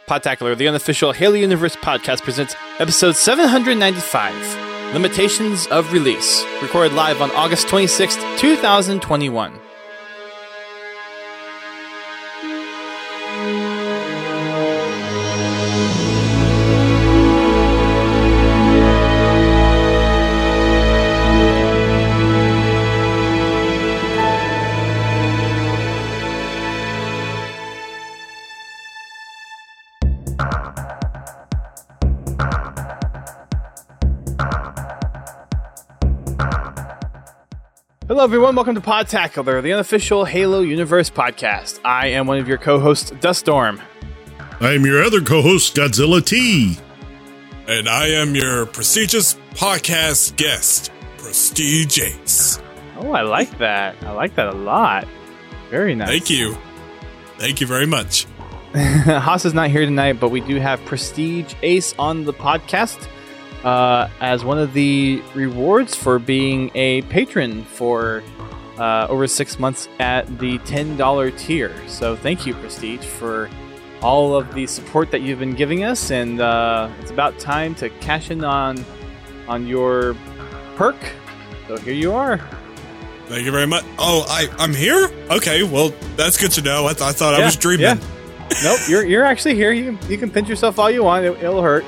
Podtacular, the unofficial Halo Universe podcast, presents episode 795, Limitations of Release, recorded live on August 26th, 2021. Hello everyone, welcome to Podtacular, the unofficial Halo Universe podcast. I am one of your co-hosts, Duststorm. I am your other co-host, Godzilla T. And I am your prestigious podcast guest, Prestige Ace. Oh, I like that. I like that a lot. Very nice. Thank you. Thank you very much. Haas is not here tonight, but we do have Prestige Ace on the podcast. As one of the rewards for being a patron for over 6 months at the $10 tier. So thank you, Prestige, for all of the support that you've been giving us, and it's about time to cash in on your perk. So here you are. Thank you very much. Oh, I'm here? Okay, well, that's good to know. I thought I was dreaming. Yeah. Nope, you're actually here. You can pinch yourself all you want. It'll hurt.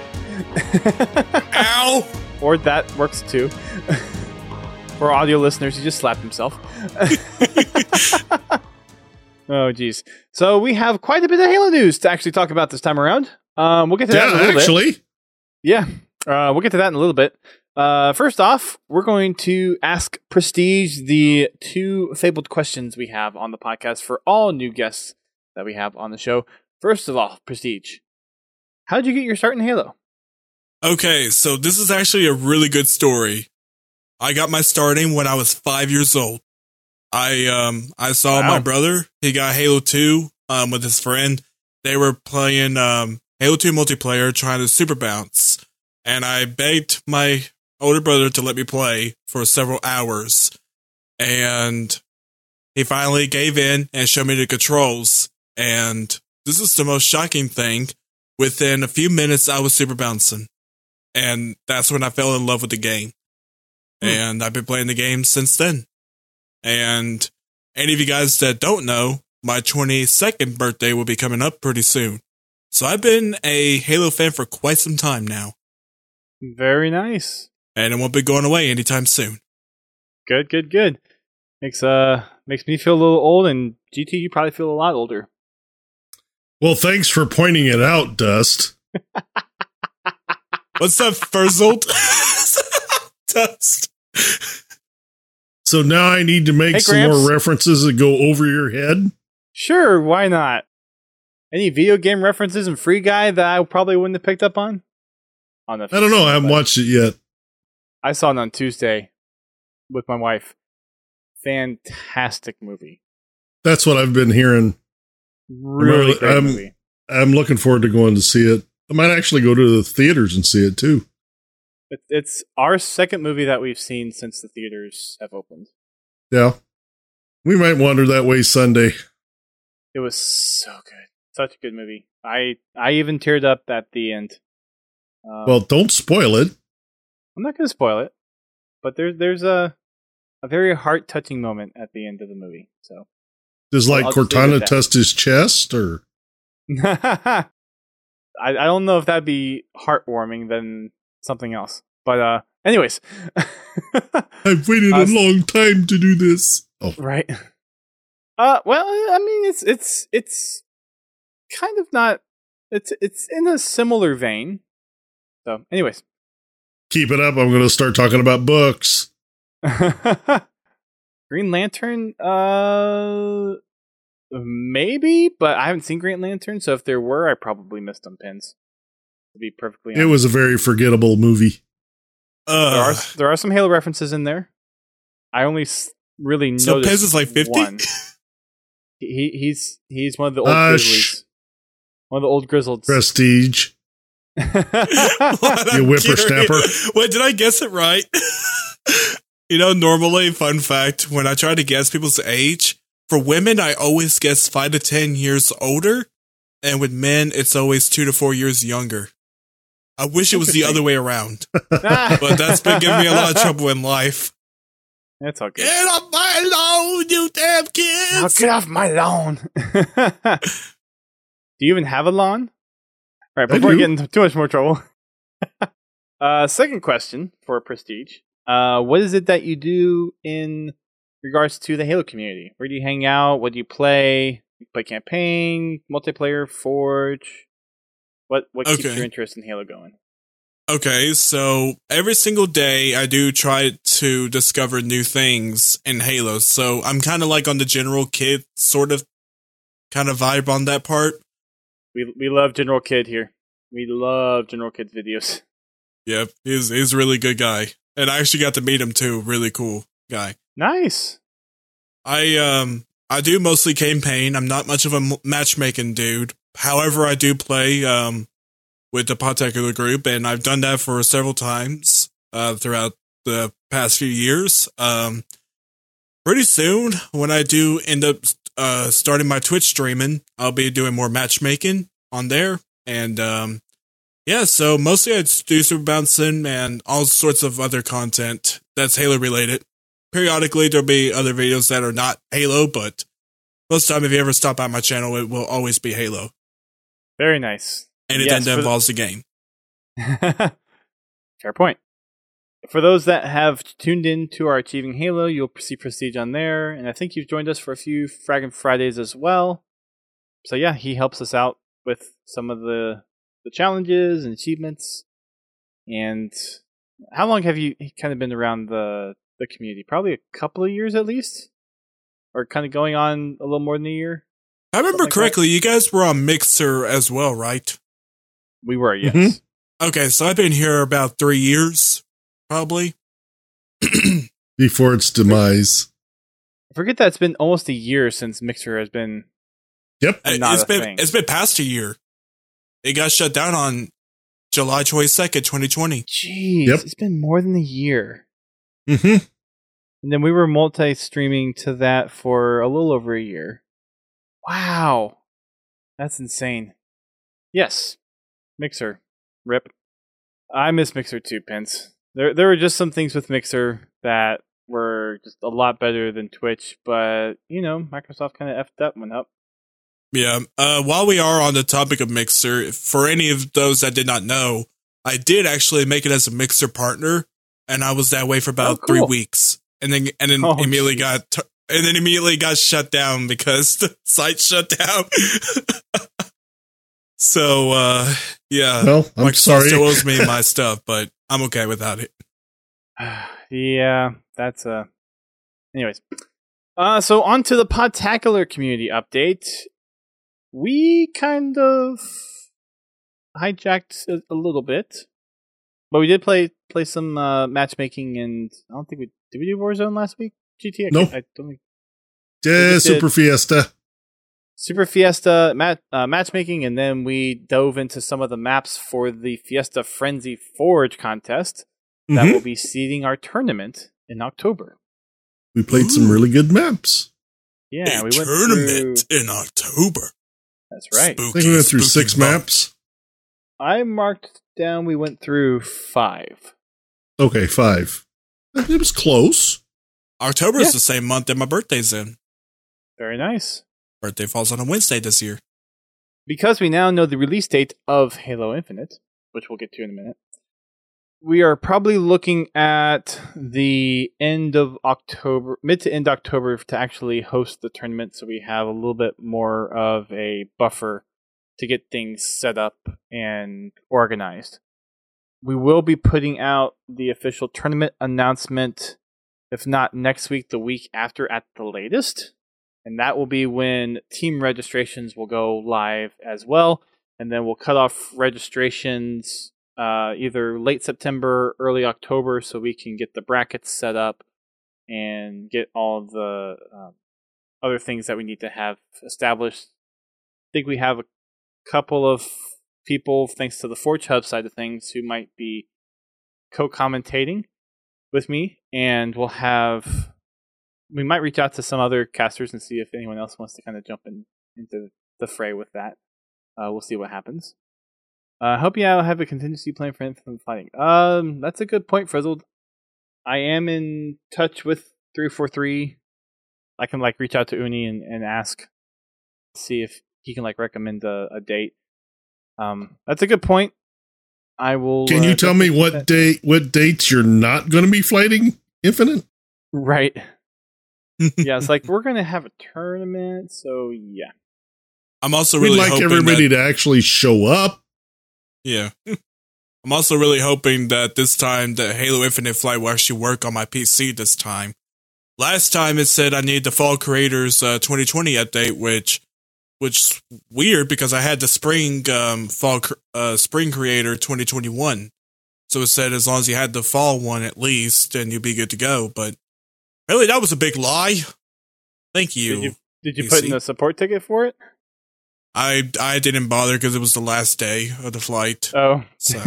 Ow! Or that works too. For audio listeners, he just slapped himself. Oh, geez. So we have quite a bit of Halo news to actually talk about this time around. We'll get to that in a little bit. Yeah, we'll get to that in a little bit. First off, we're going to ask Prestige the two fabled questions we have on the podcast for all new guests that we have on the show. First of all, Prestige, how did you get your start in Halo? Okay, so this is actually a really good story. I got my starting when I was 5 years old. I saw my brother. He got Halo 2 with his friend. They were playing Halo 2 multiplayer, trying to super bounce. And I begged my older brother to let me play for several hours. And he finally gave in and showed me the controls. And this is the most shocking thing. Within a few minutes, I was super bouncing. And that's when I fell in love with the game. And I've been playing the game since then. And any of you guys that don't know, my 22nd birthday will be coming up pretty soon. So I've been a Halo fan for quite some time now. Very nice. And it won't be going away anytime soon. Good. Makes me feel a little old, and GT, you probably feel a lot older. Well, thanks for pointing it out, Dust. What's up, Furzled? Dust. So now I need to make some Gramps. more references that go over your head? Sure, why not? Any video game references in Free Guy that I probably wouldn't have picked up on? I don't know. I haven't watched it yet. I saw it on Tuesday with my wife. Fantastic movie. That's what I've been hearing. Really great movie. I'm looking forward to going to see it. I might actually go to the theaters and see it too. It's our second movie that we've seen since the theaters have opened. Yeah. We might wander that way Sunday. It was so good. Such a good movie. I even teared up at the end. Well, don't spoil it. I'm not going to spoil it, but there's a very heart-touching moment at the end of the movie. So, Does Cortana test his chest, or? I don't know if that'd be heartwarming than something else. But anyways, I've waited a long time to do this. Oh, right. Well, I mean, it's kind of not. It's in a similar vein. So, anyways, keep it up. I'm going to start talking about books. Green Lantern, maybe, but I haven't seen Green Lantern, so if there were, I probably missed some pins. To be perfectly honest. It was a very forgettable movie. There are some Halo references in there. I only really noticed. So Pez is like 50? One. He's one of the old grizzlies. One of the old grizzled. Prestige. You whippersnapper. Wait, did I guess it right? You know, normally, fun fact, when I try to guess people's age, for women, I always guess 5 to 10 years older. and with men, it's always 2 to 4 years younger. I wish it was the other way around, but that's been giving me a lot of trouble in life. That's all good. Get off my lawn, you damn kids! Now get off my lawn. Do you even have a lawn? All right, before we get into too much more trouble. Second question for Prestige. What is it that you do in regards to the Halo community? Where do you hang out? What do you play? You play campaign, multiplayer, Forge? What keeps your interest in Halo going? Okay, so every single day I do try to discover new things in Halo. So I'm kind of like on the General Kid sort of kind of vibe on that part. We love General Kid here. We love General Kid's videos. Yep, he's a really good guy. And I actually got to meet him too. Really cool guy. Nice. I do mostly campaign. I'm not much of a matchmaking dude. However, I do play with the particular group, and I've done that for several times throughout the past few years. Pretty soon, when I do end up starting my Twitch streaming, I'll be doing more matchmaking on there. And yeah, so mostly I do Super Bouncing and all sorts of other content that's Halo related. Periodically, there'll be other videos that are not Halo, but most of the time, if you ever stop by my channel, it will always be Halo. Very nice. Anything that involves the game. Fair point. For those that have tuned in to our Achieving Halo, you'll see Prestige on there, and I think you've joined us for a few Fraggin' Fridays as well. So yeah, he helps us out with some of the challenges and achievements. And how long have you kind of been around the community? Probably a couple of years at least? Or kind of going on a little more than a year? I remember correctly, you guys were on Mixer as well, right? We were, yes. Mm-hmm. Okay, so I've been here about 3 years, probably. Before its demise. I forget that it's been almost a year since Mixer has been. Yep, it's been past a year. It got shut down on July 22nd, 2020. Jeez, It's been more than a year. Mm-hmm. And then we were multi-streaming to that for a little over a year. Wow. That's insane. Yes. Mixer. RIP. I miss Mixer too, Pence. There were just some things with Mixer that were just a lot better than Twitch, but, Microsoft kind of effed that one up. Yeah. While we are on the topic of Mixer, for any of those that did not know, I did actually make it as a Mixer partner, and I was that way for about 3 weeks. And then immediately got shut down because the site shut down. So yeah. Well, I'm sorry. Still owes me my stuff, but I'm okay without it. Yeah, that's anyways. So on to the Podtacular community update. We kind of hijacked a little bit. But we did play some matchmaking, and I don't think did we do Warzone last week? GT? Nope. I don't think. Yeah, Super Fiesta. Super Fiesta matchmaking, and then we dove into some of the maps for the Fiesta Frenzy Forge contest that will be seeding our tournament in October. We played some really good maps. Yeah, we went tournament in October. That's right. I think we went through 6 maps. I marked down we went through 5. Okay, 5. It was close. October is the same month that my birthday's in. Very nice. Birthday falls on a Wednesday this year. Because we now know the release date of Halo Infinite, which we'll get to in a minute, we are probably looking at the end of October, mid to end October, to actually host the tournament, so we have a little bit more of a buffer to get things set up and organized. We will be putting out the official tournament announcement, if not next week, the week after at the latest. And that will be when team registrations will go live as well. And then we'll cut off registrations either late September, early October, so we can get the brackets set up and get all of the other things that we need to have established. I think we have a couple of people, thanks to the Forge Hub side of things, who might be co-commentating with me, and we might reach out to some other casters and see if anyone else wants to kind of jump into the fray with that. We'll see what happens. I hope you have a contingency plan for Infinite Fighting. That's a good point, Frizzled. I am in touch with 343. I can reach out to Uni and ask, see if he can recommend a date. That's a good point. I will. Can you tell me what dates you're not going to be fighting Infinite? Right. Yeah, it's we're going to have a tournament, so yeah. I'm also really hoping everybody to actually show up. Yeah. I'm also really hoping that this time the Halo Infinite Flight will actually work on my PC this time. Last time it said I need the Fall Creators 2020 update, which weird because I had the Spring Spring Creator 2021. So it said as long as you had the Fall one at least, then you'd be good to go. But really, that was a big lie. Thank you. Did you put in a support ticket for it? I didn't bother because it was the last day of the flight. Oh. So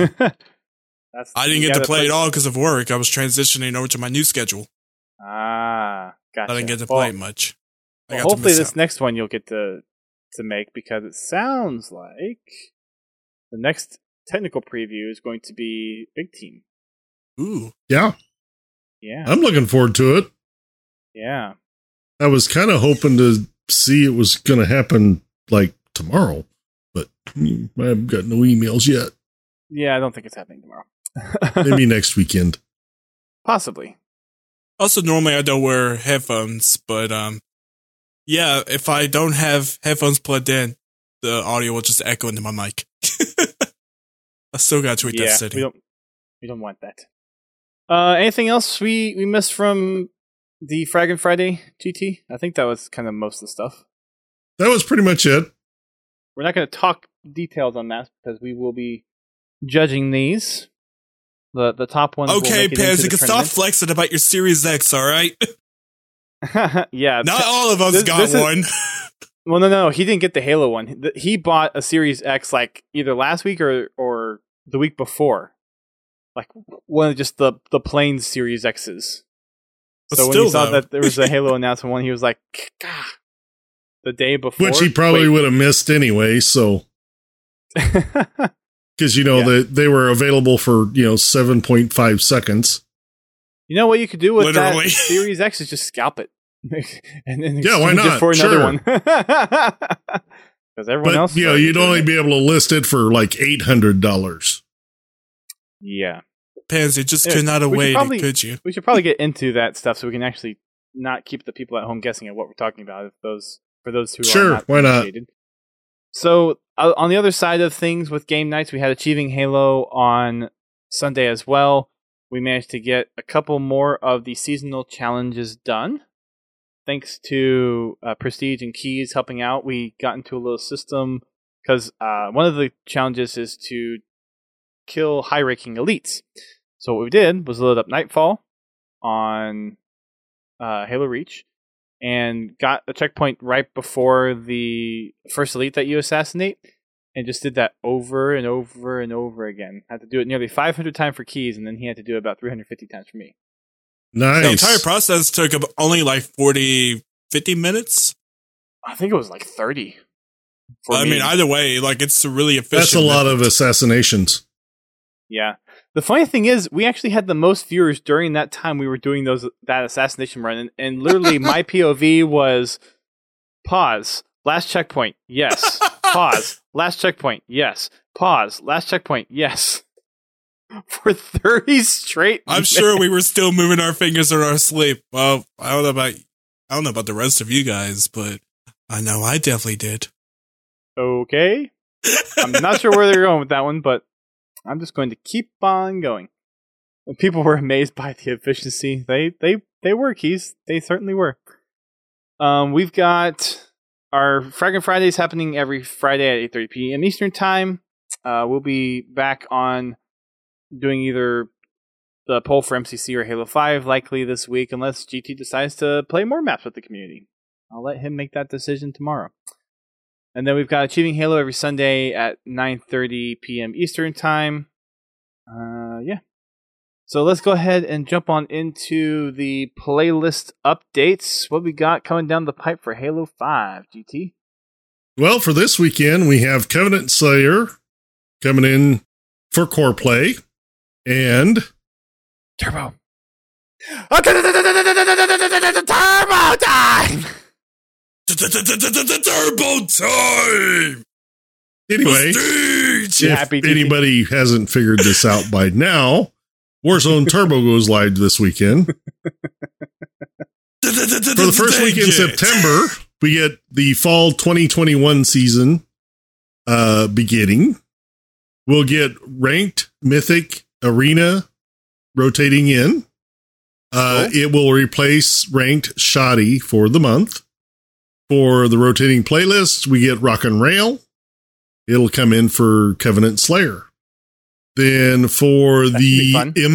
I didn't get to play it all because of work. I was transitioning over to my new schedule. Ah, gotcha. I didn't get to play it much. Hopefully this next one you'll get to make, because it sounds like the next technical preview is going to be Big Team. Ooh. Yeah. Yeah. I'm looking forward to it. Yeah. I was kind of hoping to see it was going to happen tomorrow, but I haven't got no emails yet. Yeah, I don't think it's happening tomorrow. Maybe next weekend. Possibly. Also, normally I don't wear headphones, but yeah, if I don't have headphones plugged in, the audio will just echo into my mic. I still got to tweak that setting. We don't want that. Anything else we missed from the Fraggin' Friday GT? I think that was kind of most of the stuff. That was pretty much it. We're not going to talk details on that because we will be judging these. The top ones. Okay, Pez, you can stop flexing about your Series X, all right? Yeah. Not all of us got one. Well, no. He didn't get the Halo one. He bought a Series X either last week or the week before. One of just the plain Series X's. But so when he saw that there was a Halo announcement one, he was like, "Gah." The day before. Which he probably would have missed anyway, so. Because, they were available for, 7.5 seconons. You know what you could do with that Series X is just scalp it. And then why not? It for another one. Because everyone else. You'd only be able to list it for $800. Yeah. Pansy just could not have waited, could you? We should probably get into that stuff so we can actually not keep the people at home guessing at what we're talking about. For those who are not why not? So, on the other side of things with game nights, we had Achieving Halo on Sunday as well. We managed to get a couple more of the seasonal challenges done. Thanks to Prestige and Keys helping out, we got into a little system because one of the challenges is to kill high-ranking elites. So what we did was load up Nightfall on Halo Reach and got a checkpoint right before the first elite that you assassinate, and just did that over and over and over again. Had to do it nearly 500 times for Keys, and then he had to do it about 350 times for me. Nice. The entire process took only 50 minutes? I think it was 30. I mean, either way, it's really efficient. That's a lot of assassinations. Yeah. The funny thing is, we actually had the most viewers during that time we were doing that assassination run, and literally my POV was pause, last checkpoint, yes. Pause, last checkpoint, yes. Pause, last checkpoint, yes. For 30 straight minutes. I'm sure we were still moving our fingers in our sleep. Well, I don't know about the rest of you guys, but I know I definitely did. Okay. I'm not sure where they're going with that one, but I'm just going to keep on going. People were amazed by the efficiency. They were, Keys. They certainly were. We've got our Fraggin' Fridays happening every Friday at 8:30 p.m. Eastern Time. We'll be back on doing either the poll for MCC or Halo 5 likely this week, unless GT decides to play more maps with the community. I'll let him make that decision tomorrow. And then we've got Achieving Halo every Sunday at 9:30 p.m. Eastern Time. Yeah. So let's go ahead and jump on into the playlist updates. What we got coming down the pipe for Halo 5, GT? Well, for this weekend, we have Covenant Slayer coming in for core play and Turbo. Turbo time! Turbo time! Anyway, if anybody hasn't figured this out by now, Warzone Turbo goes live this weekend. For the first week in September, we get the fall 2021 season beginning. We'll get ranked, mythic, arena rotating in. It will replace ranked shoddy for the month. For the rotating playlist, we get rock and rail. It'll come in for Covenant Slayer. Then for the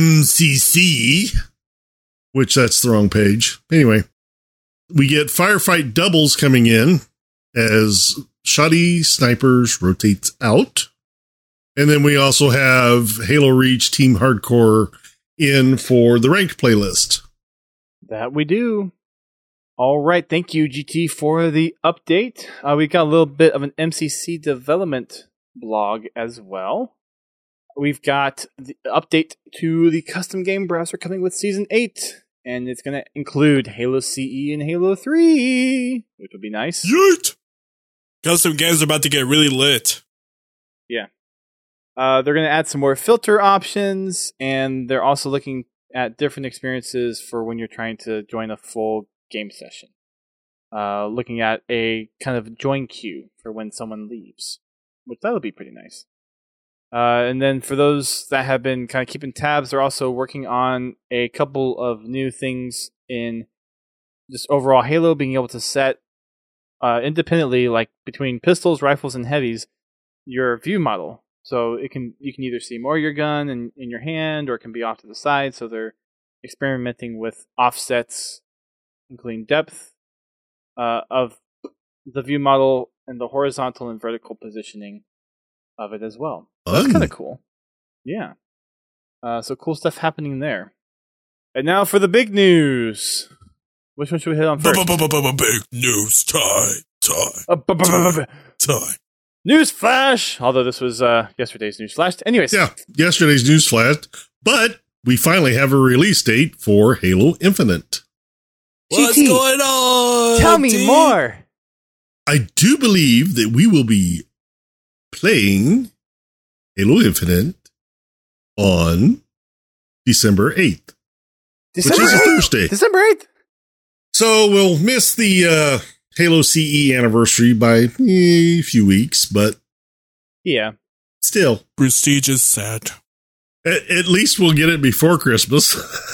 MCC, which that's the wrong page. Anyway, we get Firefight doubles coming in as Shoddy Snipers rotates out. And then we also have Halo Reach Team Hardcore in for the ranked playlist. That we do. All right. Thank you, GT, for the update. We got a little bit of an MCC development blog as well. We've got the update to the custom game browser coming with Season 8. And it's going to include Halo CE and Halo 3, which would be nice. Yeet! Custom games are about to get really lit. Yeah. They're going to add some more filter options, and they're also looking at different experiences for when you're trying to join a full game session. Looking at a kind of join queue for when someone leaves, which that'll be pretty nice. And then for those that have been kind of keeping tabs, they're also working on a couple of new things in just overall Halo, being able to set independently, like between pistols, rifles, and heavies, your view model. So you can either see more of your gun in your hand, or it can be off to the side. So they're experimenting with offsets, including depth of the view model and the horizontal and vertical positioning of it as well. That's kind of cool. Yeah. So cool stuff happening there. And now for the big news. Which one should we hit on first? Big news time. News flash! Although this was yesterday's news flash. Anyways. Yeah, yesterday's news flash. But we finally have a release date for Halo Infinite. What's GT, going on? Tell me more! I do believe that we will be playing Halo Infinite on December 8th. Which is a Thursday. December 8th? So we'll miss the Halo CE anniversary by a few weeks, but yeah, still. Prestige is sad. At least we'll get it before Christmas.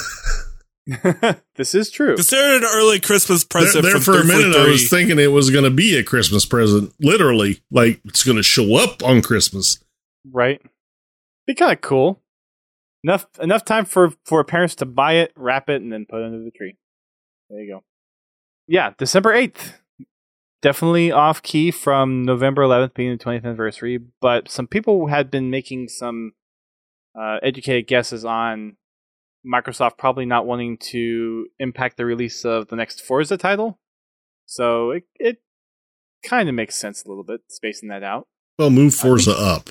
This is true. Consider it an early Christmas present. There for a minute, I was thinking it was going to be a Christmas present. Literally, like it's going to show up on Christmas. Right. Be kind of cool. Enough time for parents to buy it, wrap it, and then put it under the tree. There you go. Yeah, December 8th. Definitely off key from November 11th being the 20th anniversary, but some people had been making some educated guesses on Microsoft probably not wanting to impact the release of the next Forza title. So it kind of makes sense a little bit, spacing that out. Well, move Forza up.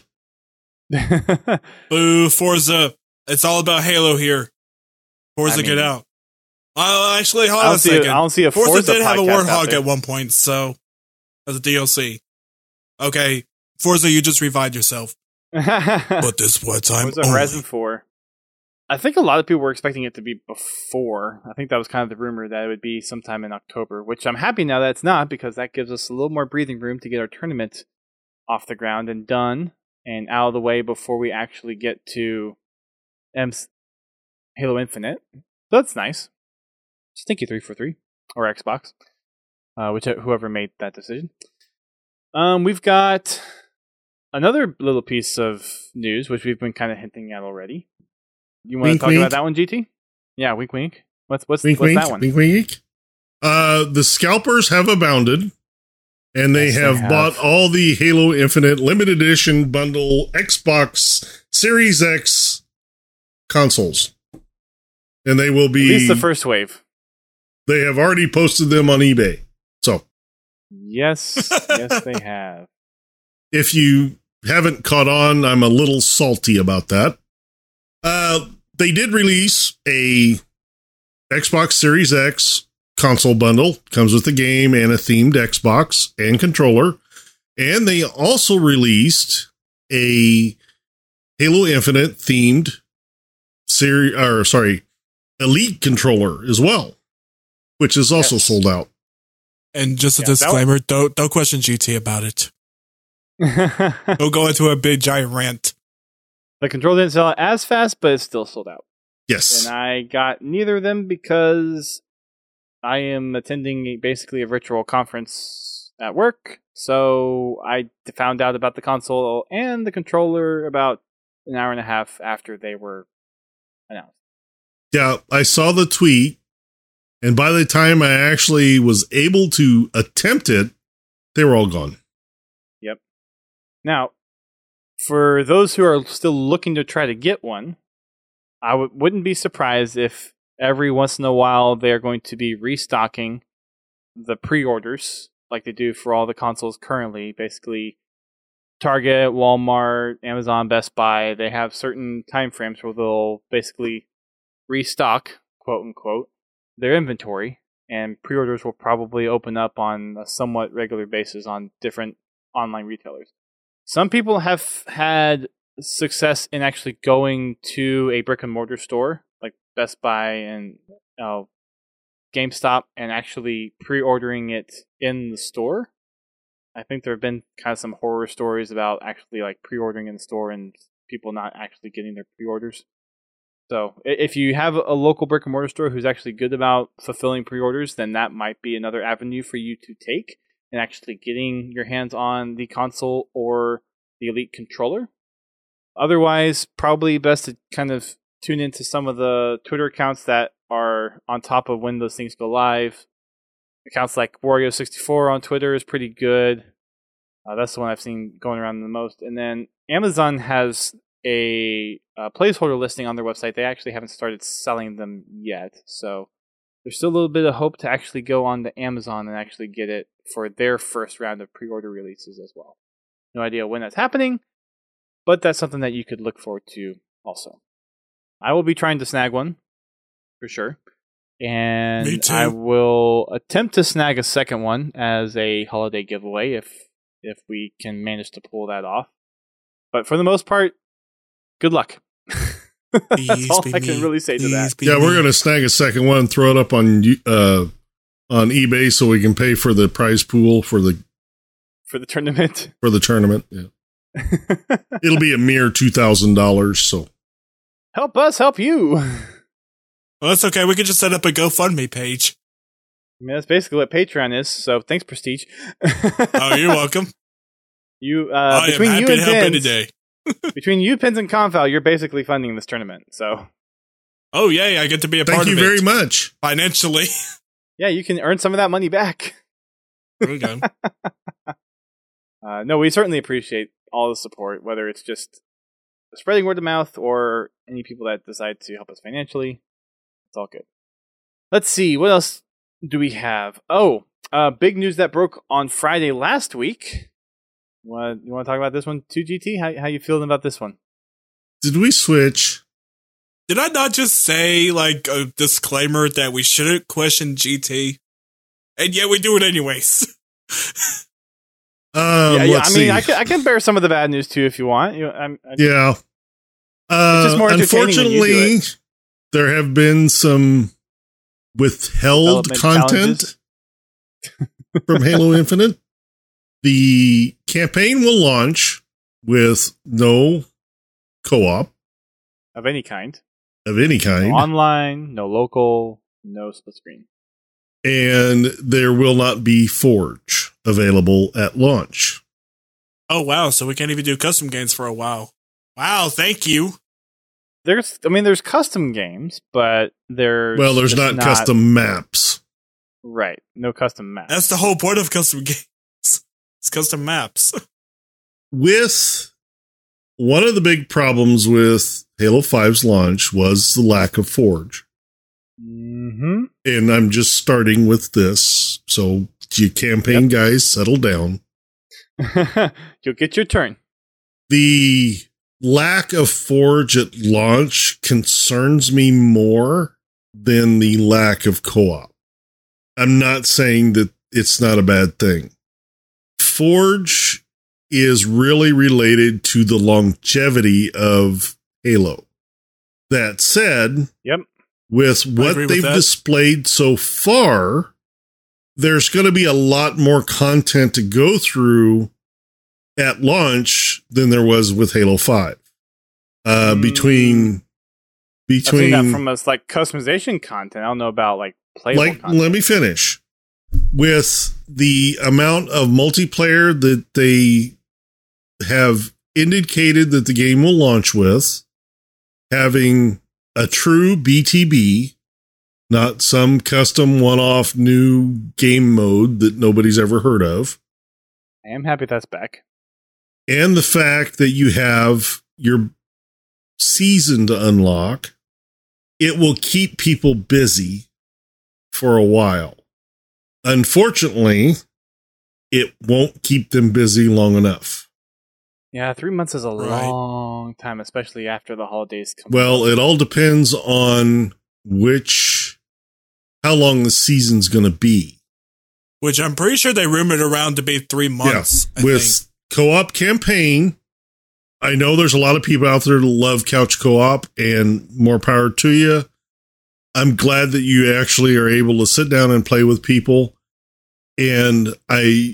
Boo, Forza. It's all about Halo here. Forza, get out. Actually, hold on a second. I don't see a Forza did have a Warthog at one point, so as a DLC. Okay, Forza, you just revived yourself. But this what time? Forza Horizon 4. I think a lot of people were expecting it to be before. I think that was kind of the rumor that it would be sometime in October, which I'm happy now that it's not, because that gives us a little more breathing room to get our tournament off the ground and done and out of the way before we actually get to Halo Infinite. So that's nice. So thank you 343 or Xbox, whoever made that decision. We've got another little piece of news, which we've been kind of hinting at already. You want to talk about that one, GT? Yeah, wink, wink. What's that one? Wink, wink. The scalpers have abounded, and they have bought all the Halo Infinite limited edition bundle Xbox Series X consoles, and they will be at least the first wave. They have already posted them on eBay. So Yes, yes, they have. If you haven't caught on, I'm a little salty about that. They did release a Xbox Series X console bundle. Comes with the game and a themed Xbox and controller. And they also released a Halo Infinite themed Elite controller as well, which is also sold out. And just a disclaimer, don't question GT about it. Don't go into a big giant rant. The controller didn't sell as fast, but it's still sold out. Yes. And I got neither of them because I am attending basically a virtual conference at work. So I found out about the console and the controller about an hour and a half after they were announced. Yeah, I saw the tweet, and by the time I actually was able to attempt it, they were all gone. Yep. Now, for those who are still looking to try to get one, I wouldn't be surprised if every once in a while they're going to be restocking the pre-orders like they do for all the consoles currently. Basically, Target, Walmart, Amazon, Best Buy, they have certain time frames where they'll basically restock, quote unquote, their inventory, and pre-orders will probably open up on a somewhat regular basis on different online retailers. Some people have had success in actually going to a brick and mortar store like Best Buy and GameStop and actually pre-ordering it in the store. I think there have been kind of some horror stories about actually like pre-ordering in the store and people not actually getting their pre-orders. So if you have a local brick and mortar store who's actually good about fulfilling pre-orders, then that might be another avenue for you to take and actually getting your hands on the console or the Elite controller. Otherwise, probably best to kind of tune into some of the Twitter accounts that are on top of when those things go live. Accounts like Wario64 on Twitter is pretty good. That's the one I've seen going around the most. And then Amazon has a placeholder listing on their website. They actually haven't started selling them yet. So there's still a little bit of hope to actually go on to Amazon and actually get it for their first round of pre-order releases as well. No idea when that's happening, but that's something that you could look forward to also. I will be trying to snag one, for sure. And Me too. I will attempt to snag a second one as a holiday giveaway if we can manage to pull that off. But for the most part, good luck. That's all I can really say to that. Yeah, we're going to snag a second one, throw it up on eBay so we can pay for the prize pool for the tournament. For the tournament, yeah. It'll be a mere $2,000, so help us help you. Well, that's okay. We could just set up a GoFundMe page. I mean, that's basically what Patreon is. So thanks, Prestige. Oh, you're welcome. Between happy you to and help Pins, today. between you, Pins, and Conval, you're basically funding this tournament. So, oh yay! I get to be a part of it. Thank you very much. Financially. Yeah, you can earn some of that money back. There we go. No, we certainly appreciate all the support, whether it's just spreading word of mouth or any people that decide to help us financially. It's all good. Let's see, what else do we have? Oh, big news that broke on Friday last week. You want to talk about this one too, GT? How you feeling about this one? Did we switch? Did I not just say like a disclaimer that we shouldn't question GT? And yet we do it anyways. Let's see. I can bear some of the bad news too if you want. Yeah. It's just more entertaining when you do Unfortunately, it. there have been some withheld content from Halo Infinite. The campaign will launch with no co-op Of any kind. of any No kind, online, no local, no split screen. and there will not be Forge available at launch. Oh wow! So we can't even do custom games for a while. Wow! Thank you. There's custom games, but there's not custom maps. Right, no custom maps. That's the whole point of custom games. It's custom maps. With one of the big problems with Halo 5's launch was the lack of Forge. Mm-hmm. And I'm just starting with this. So you campaign guys settle down. You'll get your turn. The lack of Forge at launch concerns me more than the lack of co-op. I'm not saying that it's not a bad thing. Forge is really related to the longevity of Halo. That said, with what they've displayed so far, there's going to be a lot more content to go through at launch than there was with Halo 5. Between I've seen that from us, like customization content. I don't know about like playable content. Let me finish. With the amount of multiplayer that they have indicated that the game will launch with, having a true BTB, not some custom one-off new game mode that nobody's ever heard of. I am happy that's back. And the fact that you have your season to unlock, it will keep people busy for a while. Unfortunately, it won't keep them busy long enough. Yeah, 3 months is a long time, especially after the holidays come. Well, it all depends on how long the season's going to be. Which I'm pretty sure they rumored around to be 3 months. Yeah, with co-op campaign, I know there's a lot of people out there that love couch co-op, and more power to you. I'm glad that you actually are able to sit down and play with people. And I'm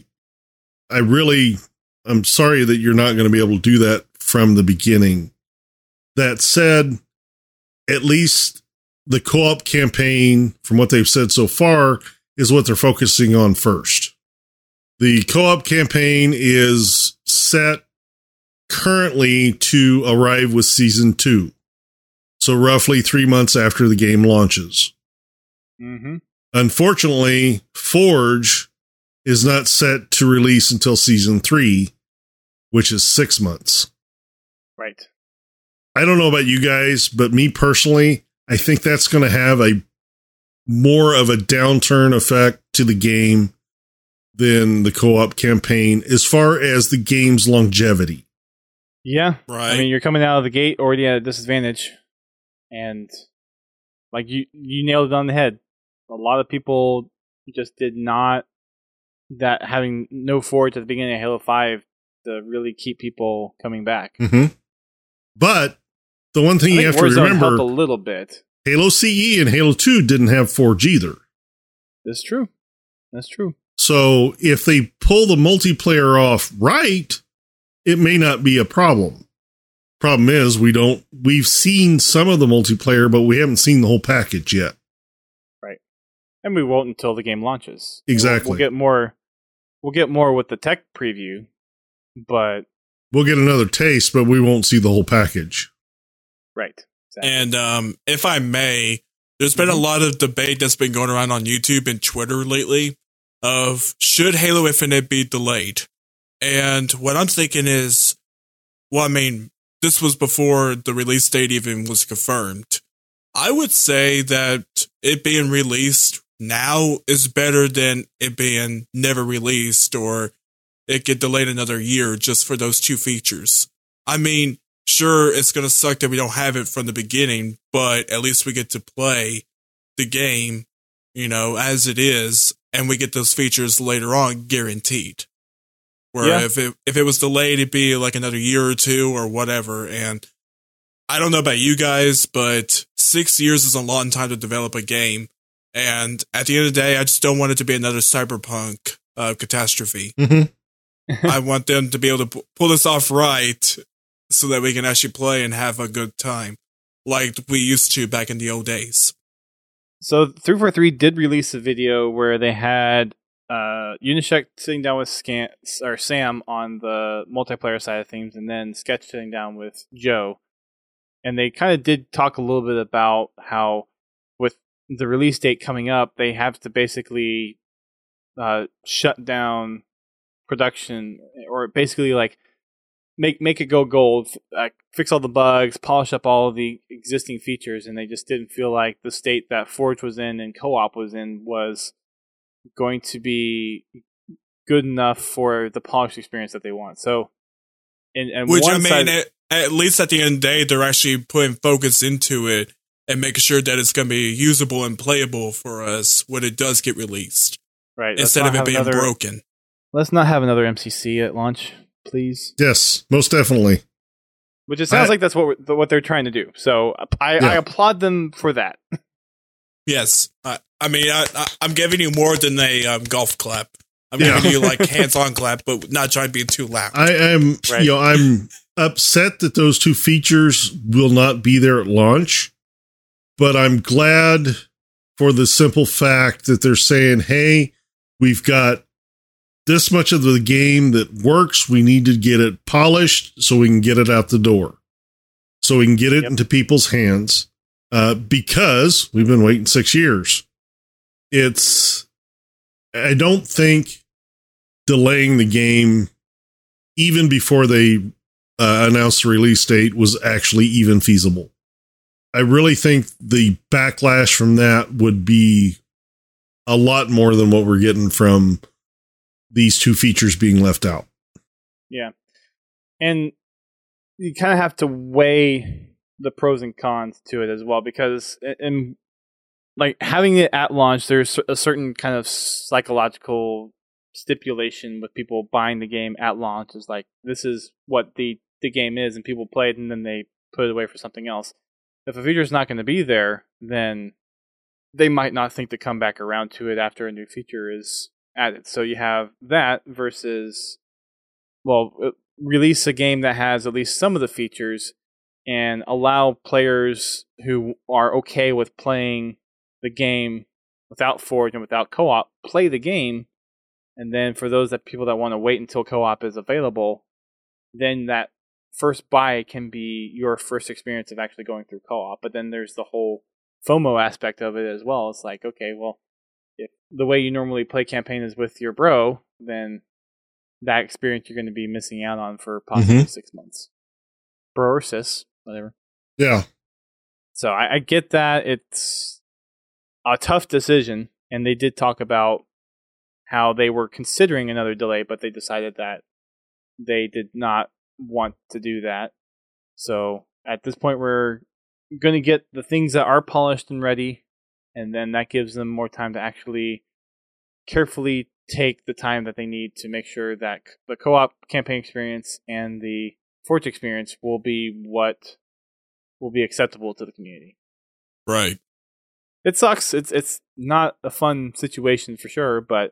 sorry that you're not going to be able to do that from the beginning. That said, at least the co-op campaign, from what they've said so far, is what they're focusing on first. The co-op campaign is set currently to arrive with Season 2. So roughly 3 months after the game launches. Mm-hmm. Unfortunately, Forge is not set to release until Season 3, which is 6 months. Right. I don't know about you guys, but me personally, I think that's going to have a more of a downturn effect to the game than the co-op campaign as far as the game's longevity. Yeah. Right. I mean, you're coming out of the gate already at a disadvantage. And like you nailed it on the head. A lot of people just did not, that having no Forge at the beginning of Halo 5 to really keep people coming back. Mm-hmm. But the one thing you have to remember, helped a little bit. Halo CE and Halo 2 didn't have Forge either. That's true. That's true. So if they pull the multiplayer off right, it may not be a problem. Problem is, we've seen some of the multiplayer, but we haven't seen the whole package yet. Right. And we won't until the game launches. Exactly. We'll get more with the tech preview, but we'll get another taste, but we won't see the whole package. Right. Exactly. And if I may, there's been a lot of debate that's been going around on YouTube and Twitter lately of should Halo Infinite be delayed? And what I'm thinking is, well, I mean, this was before the release date even was confirmed. I would say that it being released now is better than it being never released or it get delayed another year just for those two features. I mean, sure, it's going to suck that we don't have it from the beginning, but at least we get to play the game, as it is, and we get those features later on guaranteed. Where if it was delayed, it'd be like another year or two or whatever. And I don't know about you guys, but 6 years is a long time to develop a game. And at the end of the day, I just don't want it to be another Cyberpunk catastrophe. Mm-hmm. I want them to be able to pull this off right so that we can actually play and have a good time like we used to back in the old days. So 343 did release a video where they had Unyshek sitting down with Sam on the multiplayer side of things, and then Sketch sitting down with Joe. And they kind of did talk a little bit about how with the release date coming up, they have to basically shut down production, or basically like make it go gold, fix all the bugs, polish up all of the existing features, and they just didn't feel like the state that Forge was in and Co-op was in was going to be good enough for the polished experience that they want. So, which I mean, at least at the end of the day, they're actually putting focus into it and making sure that it's going to be usable and playable for us when it does get released. Right. Instead of it being broken. Let's not have another MCC at launch, please. Yes, most definitely. Which it sounds like that's what they're trying to do. So I applaud them for that. Yes. I mean, I'm giving you more than a golf clap. I'm giving you like hands-on clap, but not trying to be too loud. I am, I'm upset that those two features will not be there at launch, but I'm glad for the simple fact that they're saying, hey, we've got this much of the game that works. We need to get it polished so we can get it out the door, so we can get it into people's hands, because we've been waiting 6 years. I don't think delaying the game even before they announced the release date was actually even feasible. I really think the backlash from that would be a lot more than what we're getting from these two features being left out. Yeah. And you kind of have to weigh the pros and cons to it as well, because like having it at launch, there's a certain kind of psychological stipulation with people buying the game at launch. Is like, this is what the game is, and people play it and then they put it away for something else. If a feature is not going to be there, then they might not think to come back around to it after a new feature is added. So you have that versus, release a game that has at least some of the features and allow players who are okay with playing the game without Forge and without co-op play the game. And then for those people that want to wait until co-op is available, then that first buy can be your first experience of actually going through co-op. But then there's the whole FOMO aspect of it as well. It's like, okay, well, if the way you normally play campaign is with your bro, then that experience you're going to be missing out on for possibly 6 months. Bro or sis, whatever. Yeah. So I get that it's a tough decision, and they did talk about how they were considering another delay, but they decided that they did not want to do that. So at this point, we're going to get the things that are polished and ready, and then that gives them more time to actually carefully take the time that they need to make sure that the co-op campaign experience and the Forge experience will be what will be acceptable to the community. Right. It sucks. It's not a fun situation for sure, but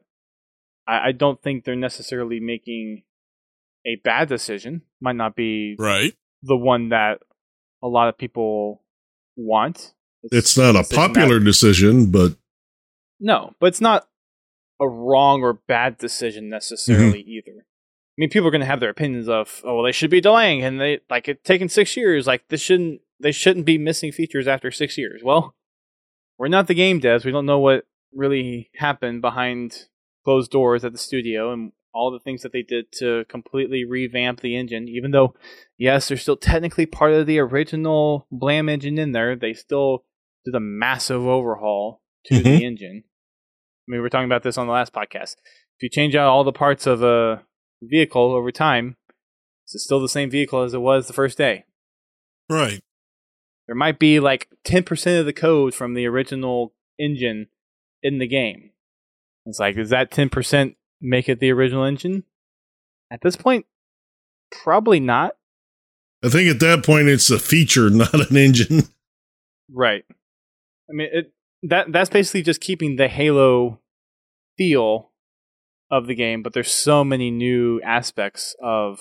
I don't think they're necessarily making a bad decision. Might not be the one that a lot of people want. It's not a popular decision, but... No, but it's not a wrong or bad decision necessarily either. I mean, people are going to have their opinions of, oh, well, they should be delaying, and they like it taking 6 years. Like they shouldn't be missing features after 6 years. Well, we're not the game devs. We don't know what really happened behind closed doors at the studio and all the things that they did to completely revamp the engine. Even though, yes, they're still technically part of the original Blam engine in there, they still did a massive overhaul to the engine. I mean, we were talking about this on the last podcast. If you change out all the parts of a vehicle over time, it's still the same vehicle as it was the first day. Right. There might be like 10% of the code from the original engine in the game. It's like, does that 10% make it the original engine? At this point, probably not. I think at that point, it's a feature, not an engine. Right. I mean, that's basically just keeping the Halo feel of the game, but there's so many new aspects of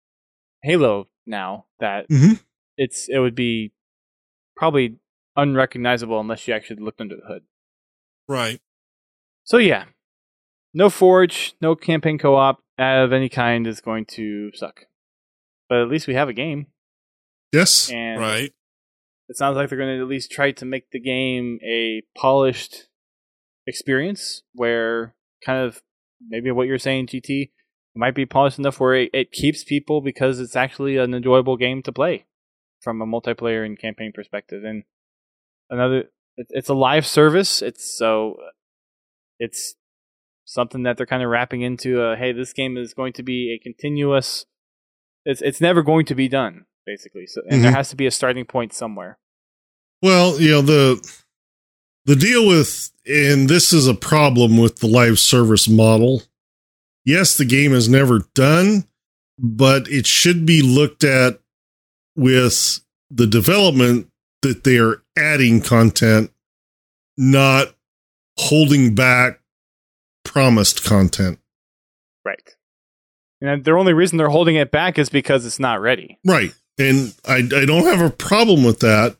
Halo now that it would be probably unrecognizable unless you actually looked under the hood. Right. So yeah, no Forge, no campaign co-op of any kind is going to suck. But at least we have a game. Yes. And right. It sounds like they're going to at least try to make the game a polished experience where kind of maybe what you're saying, GT, might be polished enough where it keeps people because it's actually an enjoyable game to play from a multiplayer and campaign perspective. And it's a live service. It's something that they're kind of wrapping into. Hey, this game is going to be a continuous. It's never going to be done, basically. So, and there has to be a starting point somewhere. Well, the deal with, and this is a problem with the live service model. Yes, the game is never done, but it should be looked at with the development that they are adding content, not holding back promised content. Right. And the only reason they're holding it back is because it's not ready. Right. And I don't have a problem with that.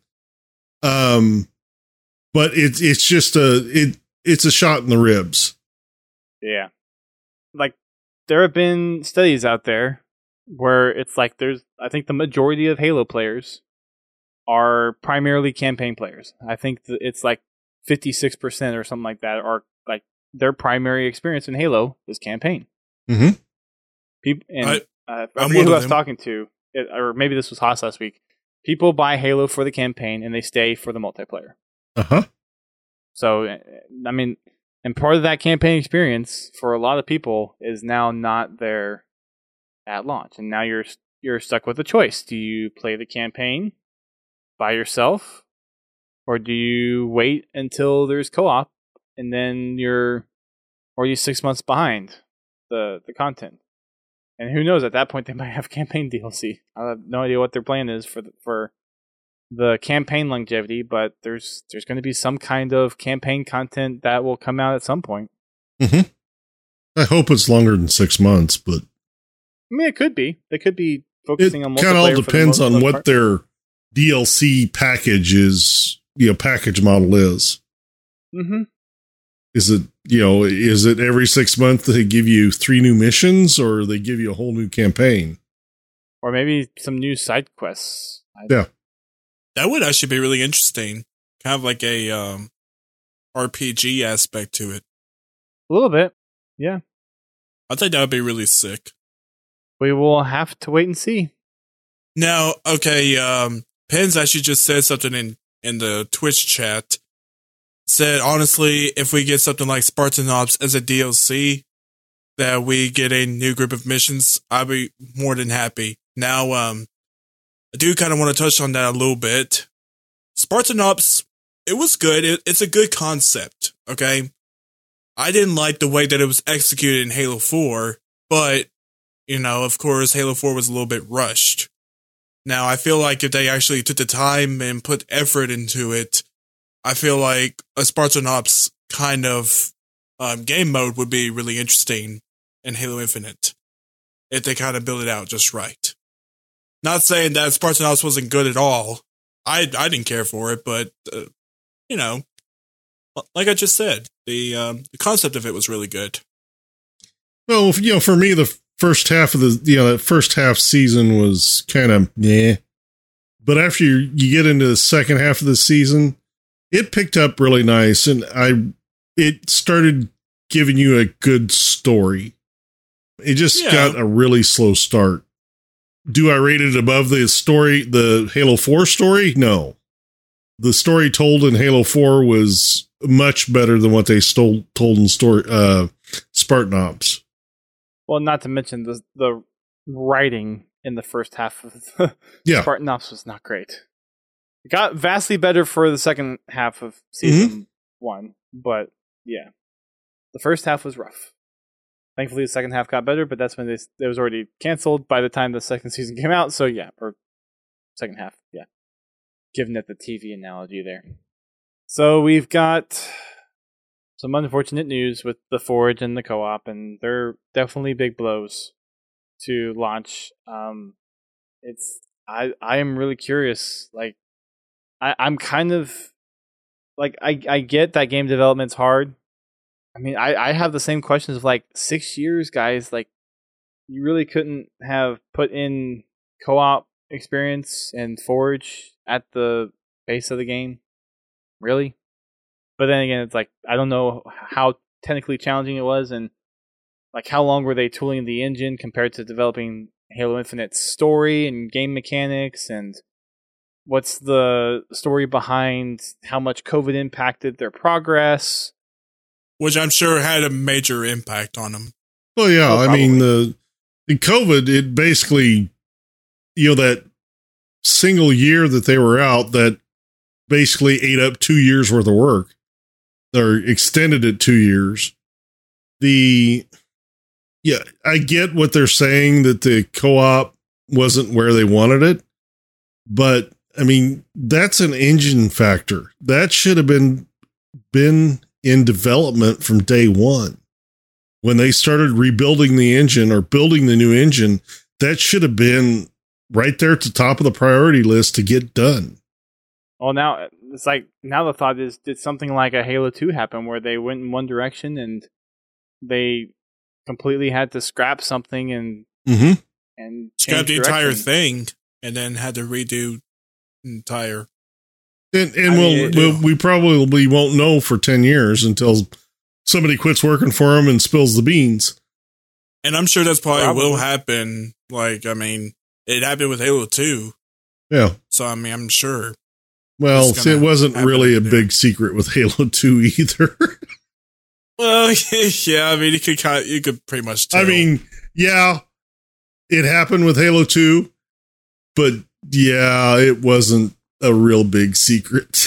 But it's just it's a shot in the ribs. Yeah. Like, there have been studies out there where it's like I think the majority of Halo players are primarily campaign players. I think it's like 56% or something like that are like their primary experience in Halo is campaign. Mm-hmm. People, and I forget who I was talking to, or maybe this was Haas last week. People buy Halo for the campaign and they stay for the multiplayer. Uh-huh. So, I mean, and part of that campaign experience for a lot of people is now not there at launch. And now you're stuck with a choice. Do you play the campaign by yourself? Or do you wait until there's co-op and then you're 6 months behind the content? And who knows, at that point they might have campaign DLC. I have no idea what their plan is for the campaign longevity, but there's going to be some kind of campaign content that will come out at some point. Mm-hmm. I hope it's longer than 6 months, but I mean, it could be. They could be focusing on multiplayer. It kind of all depends on what their DLC package is, package model is. Mm-hmm. Is it every 6 months they give you 3 new missions, or they give you a whole new campaign? Or maybe some new side quests. Yeah. That would actually be really interesting. Kind of like a RPG aspect to it. A little bit, yeah. I think that would be really sick. We will have to wait and see. Now, okay, Pens actually just said something in the Twitch chat. Said, honestly, if we get something like Spartan Ops as a DLC, that we get a new group of missions, I'll be more than happy. Now, I do kind of want to touch on that a little bit. Spartan Ops, it was good. It's a good concept, okay? I didn't like the way that it was executed in Halo 4, but, of course, Halo 4 was a little bit rushed. Now, I feel like if they actually took the time and put effort into it, I feel like a Spartan Ops kind of game mode would be really interesting in Halo Infinite if they kind of build it out just right. Not saying that Spartan Ops wasn't good at all. I didn't care for it, but, like I just said, the concept of it was really good. Well, for me, the first half of that first half season was kind of meh. But after you get into the second half of the season, it picked up really nice, and it started giving you a good story. It just got a really slow start. Do I rate it above the Halo 4 story? No. The story told in Halo 4 was much better than what they told in Spartan Ops. Well, not to mention the writing in the first half of Spartan Ops was not great. It got vastly better for the second half of season 1, but yeah, the first half was rough. Thankfully, the second half got better, but that's when it was already canceled by the time the second season came out. So yeah, or second half, yeah. Giving it the TV analogy there. So we've got some unfortunate news with the Forge and the co-op, and they're definitely big blows to launch. I am really curious. Like, I'm kind of like I get that game development's hard. I mean, I have the same questions of like 6 years, guys. Like, you really couldn't have put in co-op experience and Forge at the base of the game, really? But then again, it's like I don't know how technically challenging it was, and like how long were they tooling the engine compared to developing Halo Infinite's story and game mechanics, and what's the story behind how much COVID impacted their progress. which I'm sure had a major impact on them. Well, yeah, I mean, the COVID, it basically, that single year that they were out, that basically ate up 2 years worth of work, or extended it 2 years. I get what they're saying, that the co-op wasn't where they wanted it, but I mean, that's an engine factor. That should have been in development from day one. When they started rebuilding the engine or building the new engine, that should have been right there at the top of the priority list to get done. Well, now it's like, now the thought is, did something like a Halo 2 happen where they went in one direction and they completely had to scrap something and scrap the entire thing and then had to redo the entire. And we probably won't know for 10 years until somebody quits working for them and spills the beans. And I'm sure that's probably will happen. Like, I mean, it happened with Halo 2. Yeah. So, I mean, I'm sure. Well, see, it wasn't really a big secret with Halo 2 either. Well, yeah, I mean, you could pretty much tell. I mean, yeah, it happened with Halo 2, but yeah, it wasn't a real big secret.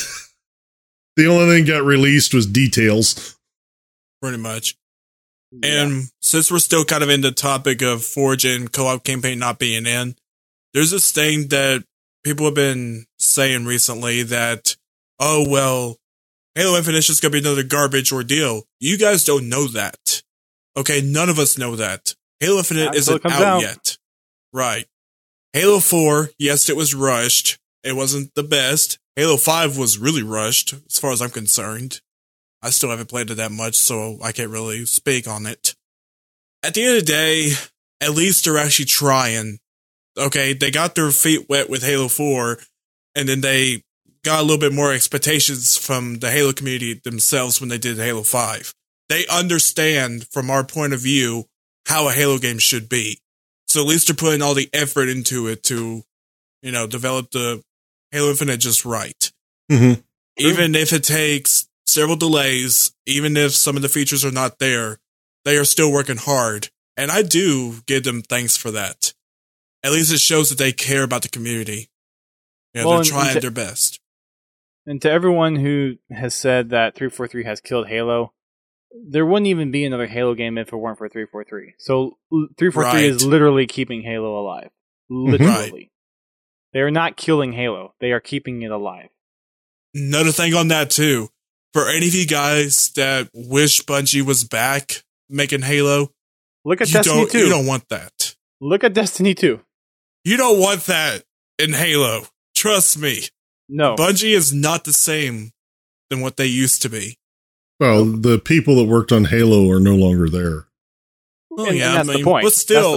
The only thing got released was details. Pretty much. Yeah. And since we're still kind of in the topic of Forge and co-op campaign not being in, there's this thing that people have been saying recently that, oh, well, Halo Infinite is just going to be another garbage ordeal. You guys don't know that. Okay, none of us know that. Halo Infinite isn't out yet. Right. Halo 4, yes, it was rushed. It wasn't the best. Halo 5 was really rushed, as far as I'm concerned. I still haven't played it that much, so I can't really speak on it. At the end of the day, at least they're actually trying. Okay, they got their feet wet with Halo 4, and then they got a little bit more expectations from the Halo community themselves when they did Halo 5. They understand, from our point of view, how a Halo game should be. So at least they're putting all the effort into it to, develop the Halo Infinite just right. Mm-hmm. Even if it takes several delays, even if some of the features are not there, they are still working hard. And I do give them thanks for that. At least it shows that they care about the community. They're trying their best. And to everyone who has said that 343 has killed Halo, there wouldn't even be another Halo game if it weren't for 343. So 343 is literally keeping Halo alive. Literally. Right. They are not killing Halo. They are keeping it alive. Another thing on that, too. For any of you guys that wish Bungie was back making Halo, look at Destiny 2. You don't want that. Look at Destiny 2. You don't want that in Halo. Trust me. No. Bungie is not the same than what they used to be. Well, the people that worked on Halo are no longer there. Well, and that's the point. But still,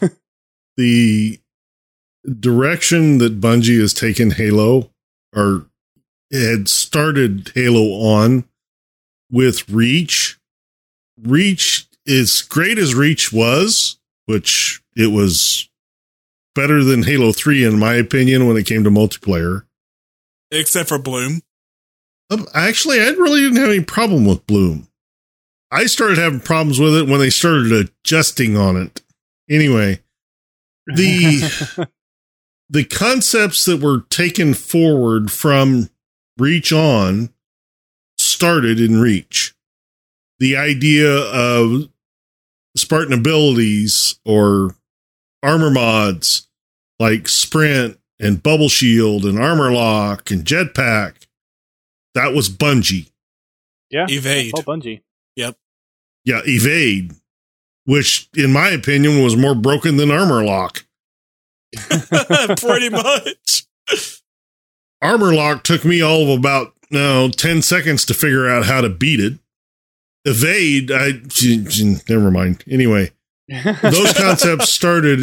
the direction that Bungie has taken Halo, or had started Halo on with Reach. Reach, as great as Reach was, which it was better than Halo 3 in my opinion when it came to multiplayer. Except for Bloom. Actually, I really didn't have any problem with Bloom. I started having problems with it when they started adjusting on it. Anyway, the concepts that were taken forward from Reach on started in Reach. The idea of Spartan abilities or armor mods like Sprint and Bubble Shield and Armor Lock and Jetpack, that was Bungie. Yeah. Evade. Oh, Bungie. Yep. Yeah, Evade, which in my opinion was more broken than Armor Lock. Pretty much. Armor Lock took me all of about 10 seconds to figure out how to beat it. Evade, never mind. Anyway, those concepts started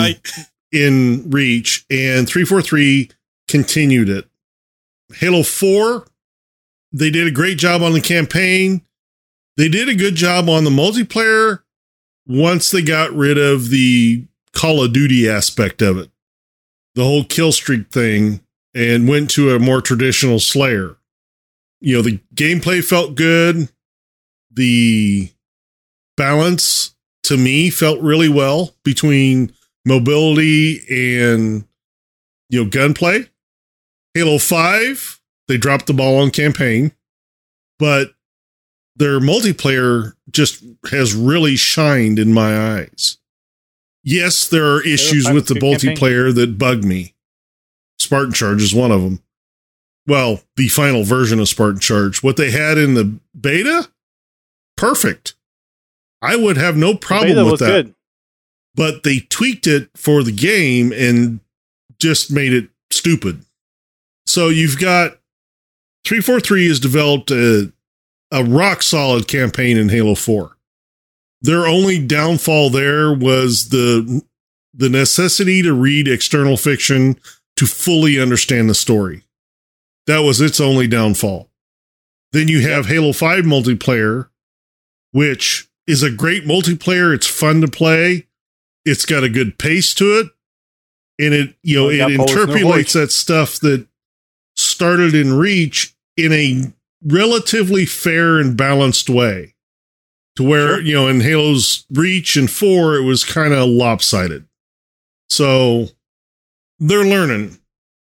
in Reach, and 343 continued it. Halo 4, they did a great job on the campaign. They did a good job on the multiplayer once they got rid of the Call of Duty aspect of it. The whole kill streak thing, and went to a more traditional Slayer. The gameplay felt good. the balance to me felt really well between mobility and, gunplay. Halo 5, they dropped the ball on campaign, but their multiplayer just has really shined in my eyes. Yes, there are issues with the multiplayer that bug me. Spartan Charge is one of them. Well, the final version of Spartan Charge. What they had in the beta, perfect. I would have no problem with that. Good. But they tweaked it for the game and just made it stupid. So you've got 343 has developed a rock solid campaign in Halo 4. Their only downfall there was the necessity to read external fiction to fully understand the story. That was its only downfall. Then you have Halo 5 multiplayer, which is a great multiplayer. It's fun to play. It's got a good pace to it. And it interpolates that stuff that started in Reach in a relatively fair and balanced way. To where, in Halo's Reach and 4, it was kind of lopsided. So they're learning.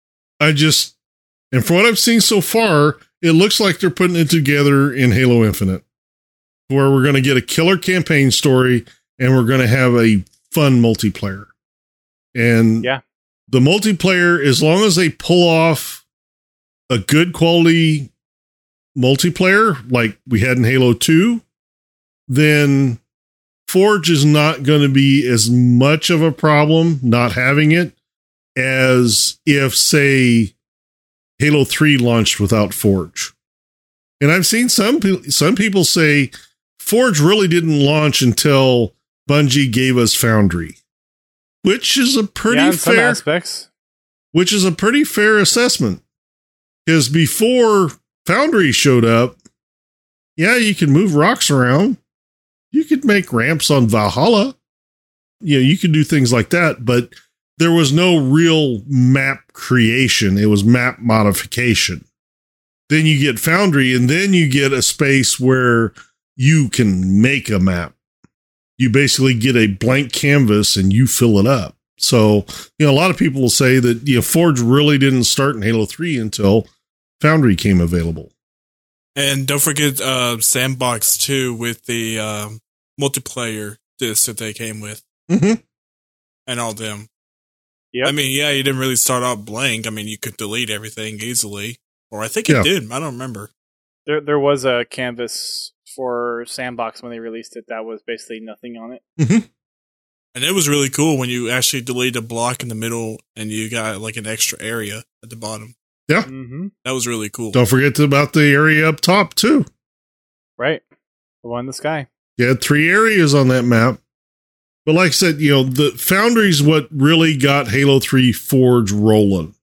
And from what I've seen so far, it looks like they're putting it together in Halo Infinite, where we're going to get a killer campaign story and we're going to have a fun multiplayer. And the multiplayer, as long as they pull off a good quality multiplayer like we had in Halo 2, then Forge is not going to be as much of a problem not having it as if, say, Halo 3 launched without Forge. And I've seen some people say Forge really didn't launch until Bungie gave us Foundry, which is a pretty some aspects. Which is a pretty fair assessment. Because before Foundry showed up, you could move rocks around. You could make ramps on Valhalla. You could do things like that, but there was no real map creation. It was map modification. Then you get Foundry, and then you get a space where you can make a map. You basically get a blank canvas and you fill it up. So, a lot of people will say that, Forge really didn't start in Halo 3 until Foundry came available. And don't forget Sandbox 2 with the multiplayer disc that they came with. Mm-hmm. And all them. Yep. I mean, you didn't really start out blank. I mean, you could delete everything easily. Or I think it did. I don't remember. There was a canvas for Sandbox when they released it that was basically nothing on it. Mm-hmm. And it was really cool when you actually delete a block in the middle and you got like an extra area at the bottom. Yeah. Mm-hmm. That was really cool. Don't forget about the area up top, too. Right. The one in the sky. You had 3 areas on that map. But like I said, the Foundry's what really got Halo 3 Forge rolling.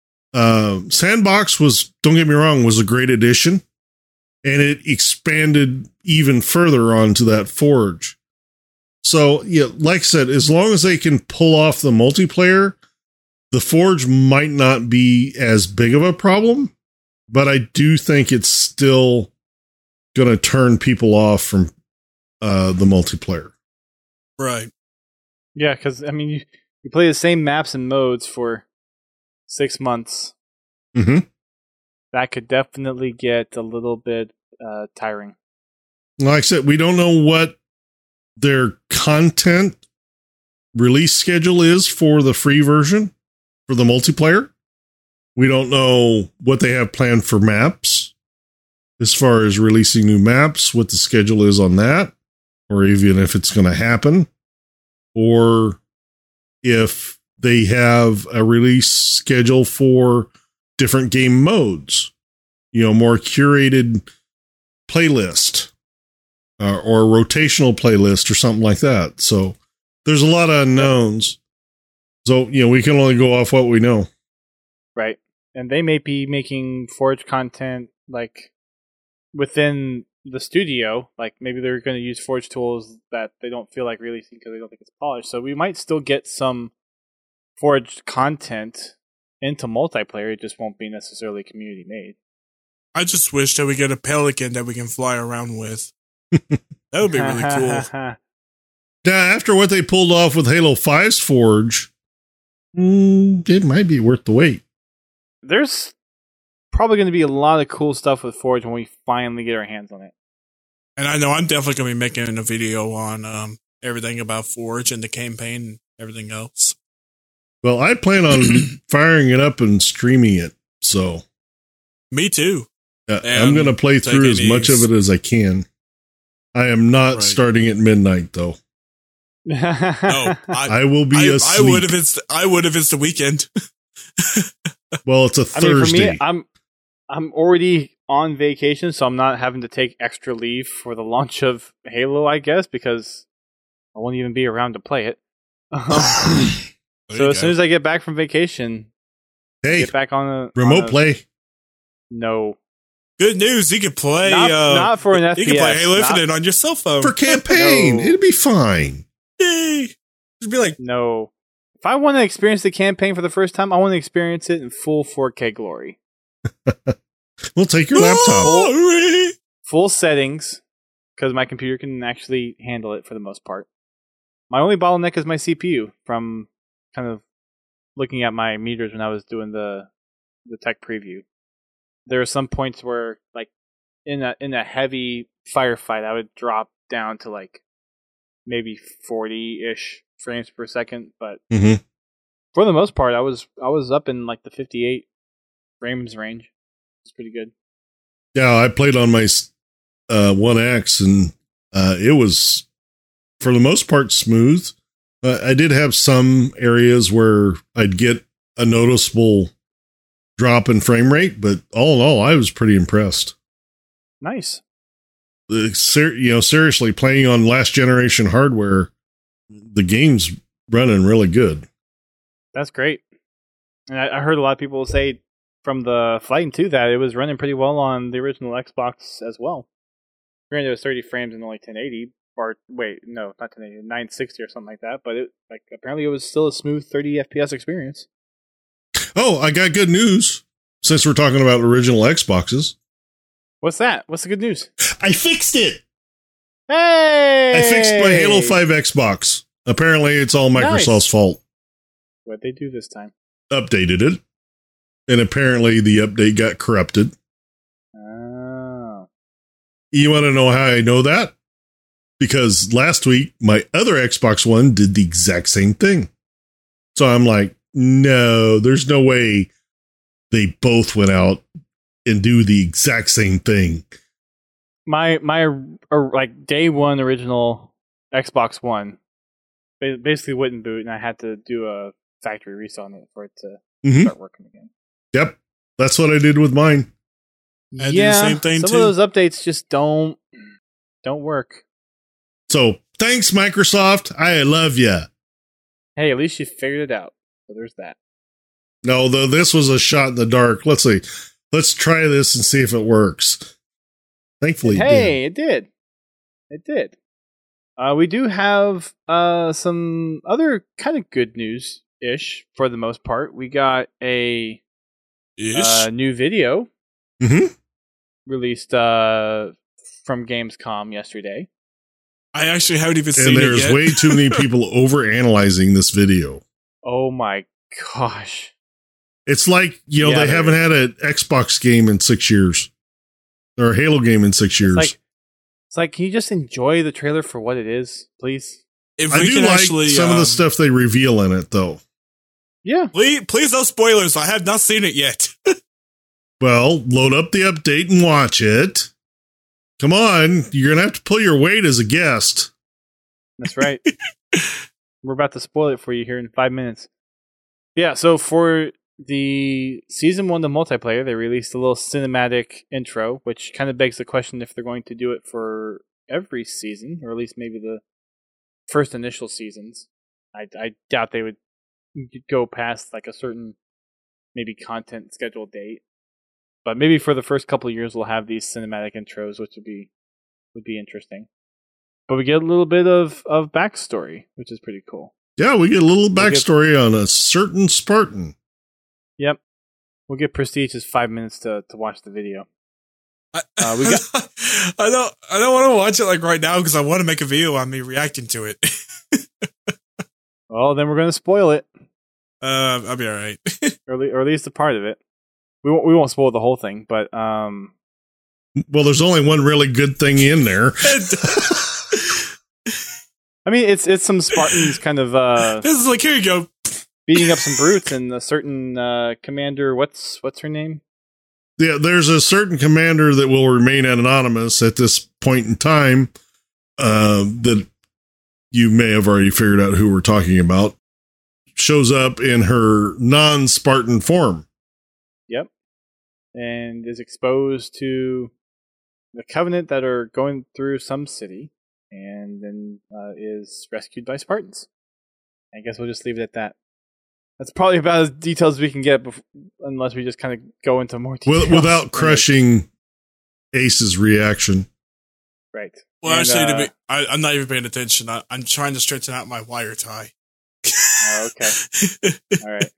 Sandbox don't get me wrong, was a great addition. And it expanded even further onto that Forge. So, like I said, as long as they can pull off the multiplayer, the Forge might not be as big of a problem. But I do think it's still going to turn people off from the multiplayer. Right. Yeah, because, I mean, you play the same maps and modes for 6 months. Mm-hmm. That could definitely get a little bit tiring. Like I said, we don't know what their content release schedule is for the free version, for the multiplayer. We don't know what they have planned for maps, as far as releasing new maps, what the schedule is on that, or even if it's going to happen, or if they have a release schedule for different game modes, more curated playlist or a rotational playlist or something like that. So there's a lot of unknowns. So, we can only go off what we know. Right. And they may be making Forge content like within the studio. Like maybe they're going to use Forge tools that they don't feel like releasing because they don't think it's polished. So we might still get some Forge content into multiplayer. It just won't be necessarily community made. I just wish that we get a Pelican that we can fly around with. That would be really cool. Now, after what they pulled off with Halo 5's Forge, it might be worth the wait. There's probably going to be a lot of cool stuff with Forge when we finally get our hands on it. And I know I'm definitely going to be making a video on everything about Forge and the campaign and everything else. Well, I plan on firing it up and streaming it, so. Me too. I'm going to play through as much of it as I can. I am not starting at midnight, though. No, I will be asleep. I would if it's the weekend. Well, it's a Thursday. For me, I'm already on vacation, so I'm not having to take extra leave for the launch of Halo, I guess, because I won't even be around to play it. So as soon as I get back from vacation, get back on remote play. No. Good news, you can play. Not for an FPS. You can play Halo Infinite on your cell phone for campaign. No. It'll be fine. Yay! Just be like, no. If I want to experience the campaign for the first time, I want to experience it in full 4K glory. We'll take your laptop. Full settings, because my computer can actually handle it for the most part. My only bottleneck is my CPU from kind of looking at my meters when I was doing the tech preview. There are some points where, like, in a heavy firefight, I would drop down to like maybe 40-ish frames per second, but for the most part, I was up in like the 58 frames range. It's pretty good. Yeah, I played on my One X, and it was for the most part smooth. I did have some areas where I'd get a noticeable drop in frame rate, but all in all, I was pretty impressed. Nice. Seriously, playing on last generation hardware, the game's running really good. That's great. And I heard a lot of people say from the Flight 2 that it was running pretty well on the original Xbox as well. Granted, it was 30 frames and only 1080, or wait, no, not 1080, 960 or something like that. But apparently, it was still a smooth 30 FPS experience. Oh, I got good news. Since we're talking about original Xboxes, what's that? What's the good news? I fixed it. Hey! I fixed my Halo 5 Xbox. Apparently, it's all Microsoft's fault. What'd they do this time? Updated it. And apparently the update got corrupted. Oh. You want to know how I know that? Because last week, my other Xbox One did the exact same thing. So I'm like, no, there's no way they both went out and do the exact same thing. My like day one original Xbox One basically wouldn't boot, and I had to do a factory reset on it for it to start working again. Yep, that's what I did with mine. I did the same thing some of those updates just don't work. So thanks, Microsoft. I love you. Hey, at least you figured it out. So there's that. No, though this was a shot in the dark. Let's see. Let's try this and see if it works. Thankfully, it did. It did. We do have some other kind of good news-ish for the most part. We got a new video released from Gamescom yesterday. I actually haven't even seen it yet. And there's way too many people overanalyzing this video. Oh my gosh. It's like, they haven't had an Xbox game in 6 years. Or a Halo game in 6 years. It's like, can you just enjoy the trailer for what it is, please? If I do like some of the stuff they reveal in it, though. Yeah. Please no spoilers. I have not seen it yet. Well, load up the update and watch it. Come on. You're going to have to pull your weight as a guest. That's right. We're about to spoil it for you here in 5 minutes. Yeah, so for the Season 1, the multiplayer, they released a little cinematic intro, which kind of begs the question if they're going to do it for every season, or at least maybe the first initial seasons. I doubt they would go past like a certain maybe content schedule date. But maybe for the first couple of years we'll have these cinematic intros, which would be interesting. But we get a little bit of backstory, which is pretty cool. Yeah, we get a little backstory on a certain Spartan. Yep. We'll give Prestige just 5 minutes to watch the video. We got. I don't want to watch it like right now because I want to make a video on me reacting to it. Well, then we're gonna spoil it. I'll be all right. or at least a part of it. We won't spoil the whole thing, but well, there's only one really good thing in there. I mean, it's some Spartans kind of. This is like, here you go, beating up some brutes, and a certain commander. What's her name? Yeah, there's a certain commander that will remain anonymous at this point in time. That you may have already figured out who we're talking about. Shows up in her non-Spartan form. Yep. And is exposed to the Covenant that are going through some city, and then is rescued by Spartans. I guess we'll just leave it at that. That's probably about as detailed as we can get, unless we just kind of go into more details. Without crushing Ace's reaction. Right. Well, and, actually, I'm not even paying attention. I'm trying to straighten out my wire tie. Okay. All right.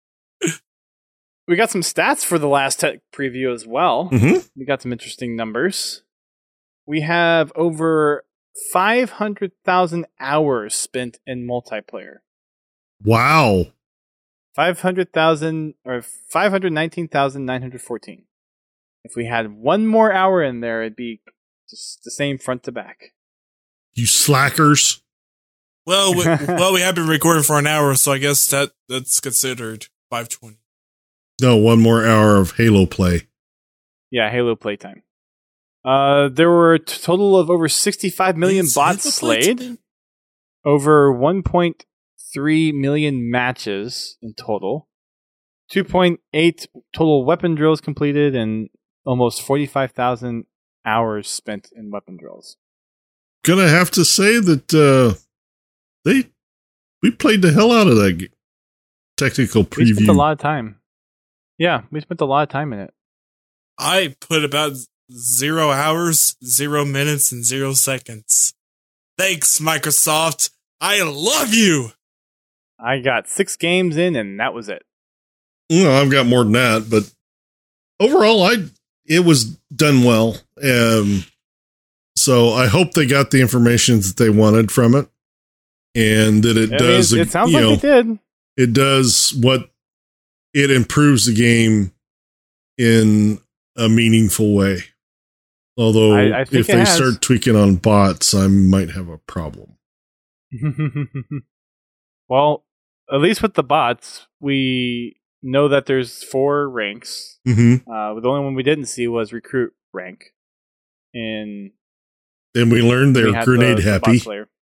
We got some stats for the last tech preview as well. Mm-hmm. We got some interesting numbers. We have over 500,000 hours spent in multiplayer. Wow. 500,000 or 519,914. If we had one more hour in there, it'd be just the same front to back. You slackers. Well, we have been recording for an hour, so I guess that's considered 520. No, one more hour of Halo play. Yeah, Halo playtime. There were a total of over 65 million bots slayed. Over 1.3 million matches in total. 2.8 total weapon drills completed, and almost 45,000 hours spent in weapon drills. Gonna have to say that we played the hell out of that technical preview. We spent a lot of time. Yeah, we spent a lot of time in it. I put about 0 hours, 0 minutes, and 0 seconds. Thanks, Microsoft. I love you. I got 6 games in, and that was it. No, I've got more than that, but overall, it was done well. So I hope they got the information that they wanted from it, and that it does. It sounds like it did. It does what it improves the game in a meaningful way. Although, I think if they start tweaking on bots, I might have a problem. Well, at least with the bots, we know that there's 4 ranks. Mm-hmm. The only one we didn't see was recruit rank. And we learned they're grenade happy.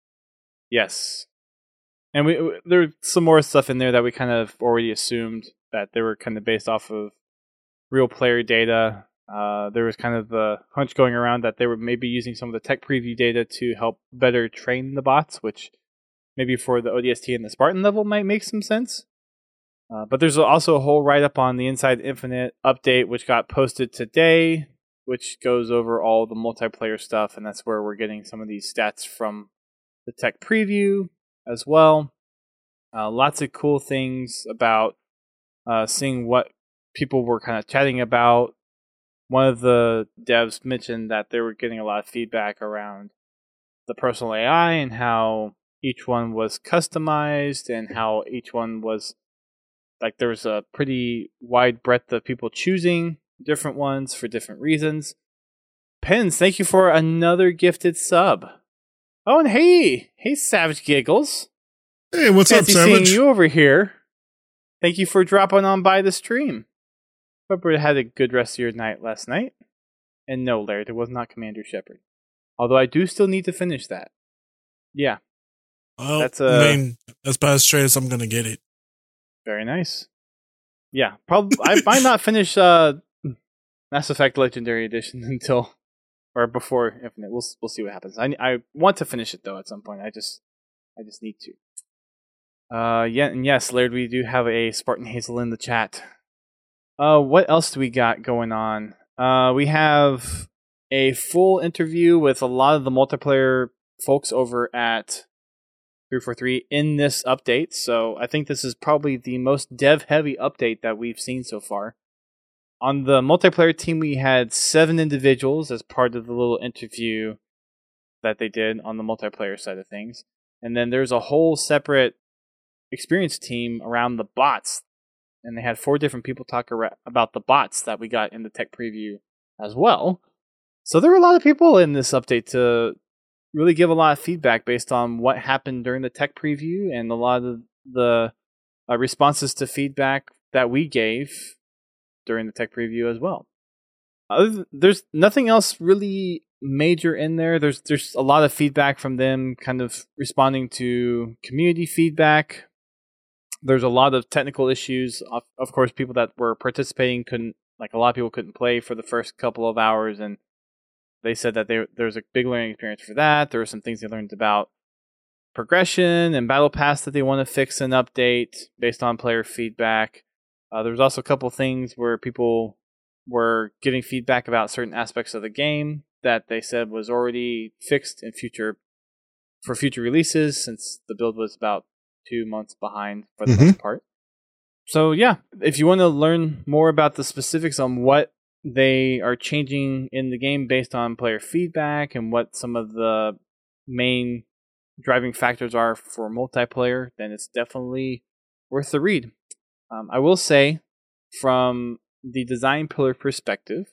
Yes. And there's some more stuff in there that we kind of already assumed that they were kind of based off of real player data. There was kind of the hunch going around that they were maybe using some of the tech preview data to help better train the bots, which maybe for the ODST and the Spartan level might make some sense. But there's also a whole write-up on the Inside Infinite update, which got posted today, which goes over all the multiplayer stuff, and that's where we're getting some of these stats from the tech preview as well. Lots of cool things about seeing what people were kind of chatting about. One of the devs mentioned that they were getting a lot of feedback around the personal AI and how each one was customized and how each one was, like, there was a pretty wide breadth of people choosing different ones for different reasons. Pens, thank you for another gifted sub. Oh, and hey Savage Giggles. Hey, what's up, Savage? Seeing you over here. Thank you for dropping on by the stream. Hope you had a good rest of your night last night. And no, Laird, it was not Commander Shepard. Although I do still need to finish that. Yeah. Well, that's about as straight as I'm going to get it. Very nice. Yeah, probably. I might not finish Mass Effect Legendary Edition until or before Infinite. We'll see what happens. I want to finish it though at some point. I just need to. Yeah, and yes, Laird, we do have a Spartan Hazel in the chat. What else do we got going on? We have a full interview with a lot of the multiplayer folks over at 343 in this update. So I think this is probably the most dev-heavy update that we've seen so far. on the multiplayer team, we had 7 individuals as part of the little interview that they did on the multiplayer side of things. And then there's a whole separate experience team around the bots. And they had 4 different people talk about the bots that we got in the tech preview as well. So there were a lot of people in this update to really give a lot of feedback based on what happened during the tech preview and a lot of the responses to feedback that we gave during the tech preview as well. There's nothing else really major in there. There's a lot of feedback from them kind of responding to community feedback. There's a lot of technical issues. Of course, people that were participating a lot of people couldn't play for the first couple of hours, and they said that there's a big learning experience for that. There were some things they learned about progression and battle pass that they want to fix and update based on player feedback. There was also a couple things where people were giving feedback about certain aspects of the game that they said was already fixed in future releases, since the build was about 2 months behind for the most part. So yeah, if you want to learn more about the specifics on what they are changing in the game based on player feedback and what some of the main driving factors are for multiplayer, then it's definitely worth the read. I will say, from the design pillar perspective,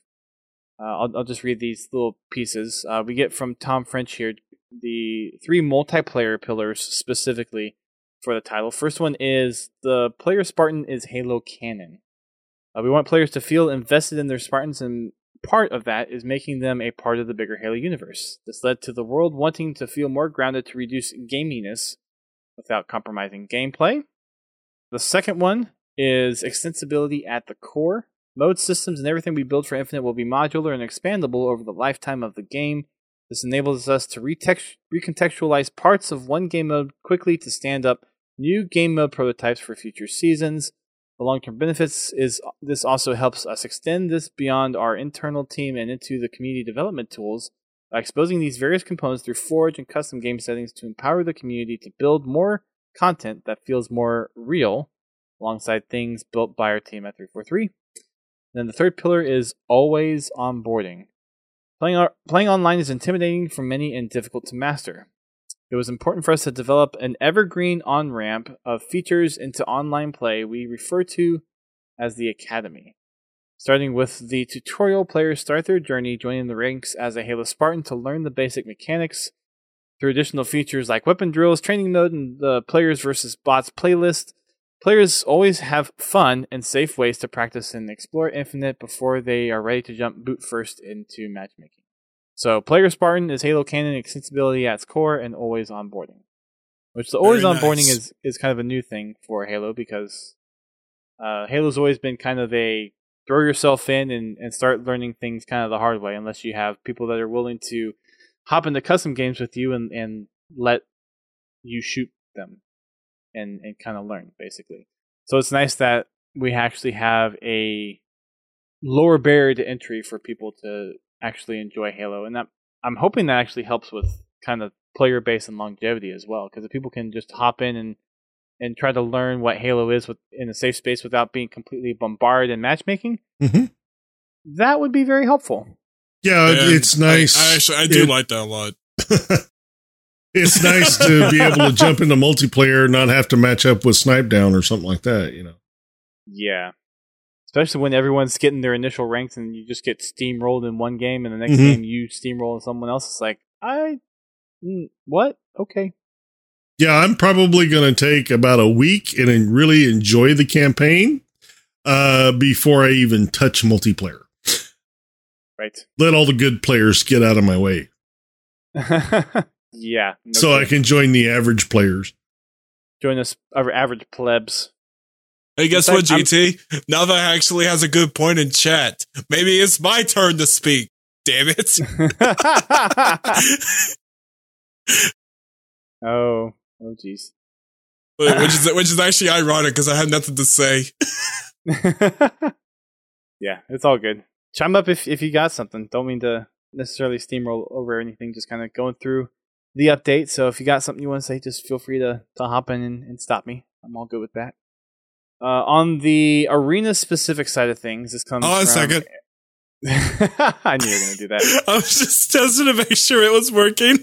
I'll just read these little pieces. We get from Tom French here the 3 multiplayer pillars specifically for the title. First one is the player Spartan is Halo canon. We want players to feel invested in their Spartans, and part of that is making them a part of the bigger Halo universe. This led to the world wanting to feel more grounded to reduce gaminess without compromising gameplay. The second one is extensibility at the core. Mode systems and everything we build for Infinite will be modular and expandable over the lifetime of the game. This enables us to recontextualize parts of one game mode quickly to stand up new game mode prototypes for future seasons. The long-term benefits is this also helps us extend this beyond our internal team and into the community development tools by exposing these various components through Forge and custom game settings to empower the community to build more content that feels more real alongside things built by our team at 343. Then the third pillar is always onboarding. Playing online is intimidating for many and difficult to master. It was important for us to develop an evergreen on-ramp of features into online play we refer to as the Academy. Starting with the tutorial, players start their journey joining the ranks as a Halo Spartan to learn the basic mechanics. Through additional features like weapon drills, training mode, and the Players vs. Bots playlist, players always have fun and safe ways to practice and explore Infinite before they are ready to jump boot first into matchmaking. So, Player Spartan is Halo canon, extensibility at its core, and always onboarding. Which the always onboarding is kind of a new thing for Halo, because Halo's always been kind of a throw yourself in and start learning things kind of the hard way, unless you have people that are willing to hop into custom games with you and let you shoot them and kind of learn, basically. So it's nice that we actually have a lower barrier to entry for people to actually enjoy Halo, and that I'm hoping that actually helps with kind of player base and longevity as well, because if people can just hop in and try to learn what Halo is in a safe space without being completely bombarded in matchmaking, that would be very helpful. Yeah, it's nice. I do like that a lot. It's nice to be able to jump into multiplayer and not have to match up with Snipe Down or something like that, you know. Yeah. Especially when everyone's getting their initial ranks and you just get steamrolled in one game and the next game you steamroll someone else. It's like, what? Okay. Yeah, I'm probably going to take about a week and really enjoy the campaign before I even touch multiplayer. Right. Let all the good players get out of my way. Yeah. So I can join the average players. Join us, our average plebs. Hey, guess what, GT? Now that I actually has a good point in chat, maybe it's my turn to speak. Damn it. Oh, jeez. Which is actually ironic because I have nothing to say. Yeah, it's all good. Chime up if you got something. Don't mean to necessarily steamroll over anything, just kind of going through the update. So if you got something you want to say, just feel free to hop in and stop me. I'm all good with that. On the arena-specific side of things, this comes from... a second. I knew you were going to do that. I was just testing to make sure it was working.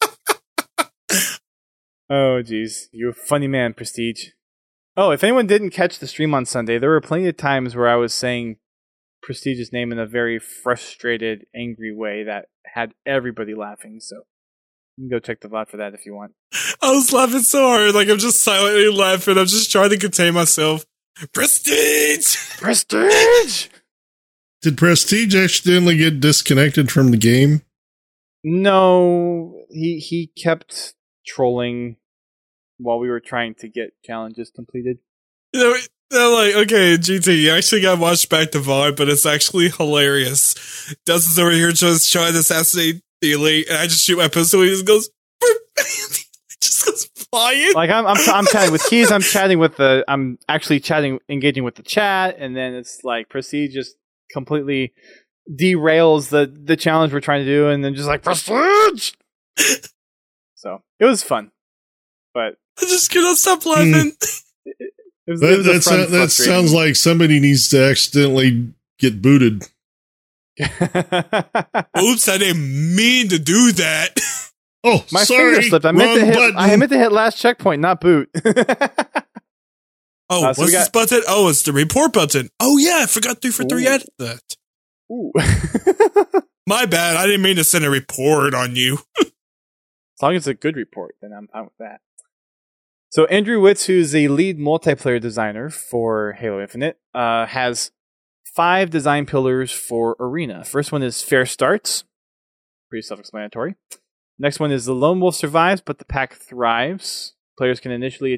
Oh, geez. You're a funny man, Prestige. Oh, if anyone didn't catch the stream on Sunday, there were plenty of times where I was saying Prestige's name in a very frustrated, angry way that had everybody laughing, so you can go check the VOD for that if you want. I was laughing so hard, like I'm just silently laughing. I'm just trying to contain myself. Prestige! Prestige! Did Prestige accidentally get disconnected from the game? No, he kept trolling while we were trying to get challenges completed. They're like, okay, GT, you actually got watched back to VOD, but it's actually hilarious. Dustin's over here just trying to assassinate the elite, and I just shoot my pistol, and he just goes, just goes flying. Like I'm chatting with Keys, I'm actually engaging with the chat, and then it's like Prestige just completely derails the challenge we're trying to do, and then just like Prestige. So it was fun, but I just cannot stop laughing. That sounds like somebody needs to accidentally get booted. Oops, I didn't mean to do that. Oh, my sorry. finger slipped. I meant to hit last checkpoint, not boot. Oh, what's this button? Oh, it's the report button. Oh, yeah, I forgot 3 for 3 added that. Ooh. My bad. I didn't mean to send a report on you. As long as it's a good report, then I'm fine with that. So Andrew Witz, who's the lead multiplayer designer for Halo Infinite, has 5 design pillars for Arena. First one is fair starts. Pretty self-explanatory. Next one is the lone wolf survives, but the pack thrives. Players can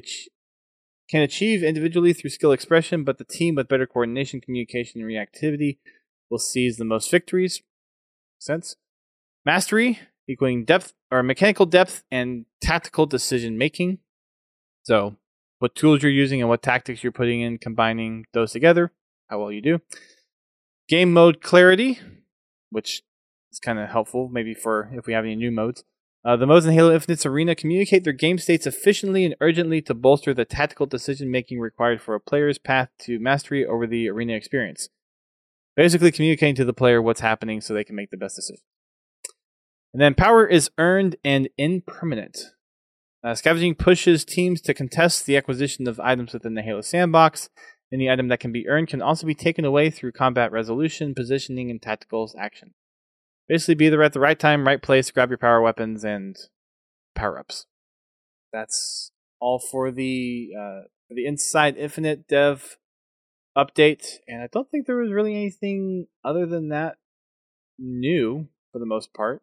achieve individually through skill expression, but the team with better coordination, communication, and reactivity will seize the most victories. Makes sense. Mastery, equaling depth or mechanical depth and tactical decision making. So, what tools you're using and what tactics you're putting in, combining those together, how well you do. Game mode clarity, which is kind of helpful, maybe for if we have any new modes. The modes in Halo Infinite's Arena communicate their game states efficiently and urgently to bolster the tactical decision-making required for a player's path to mastery over the Arena experience. Basically communicating to the player what's happening so they can make the best decision. And then power is earned and impermanent. Scavenging pushes teams to contest the acquisition of items within the Halo sandbox. Any item that can be earned can also be taken away through combat resolution, positioning, and tactical action. Basically, be there at the right time, right place, grab your power weapons, and power-ups. That's all for the Inside Infinite dev update, and I don't think there was really anything other than that new, for the most part.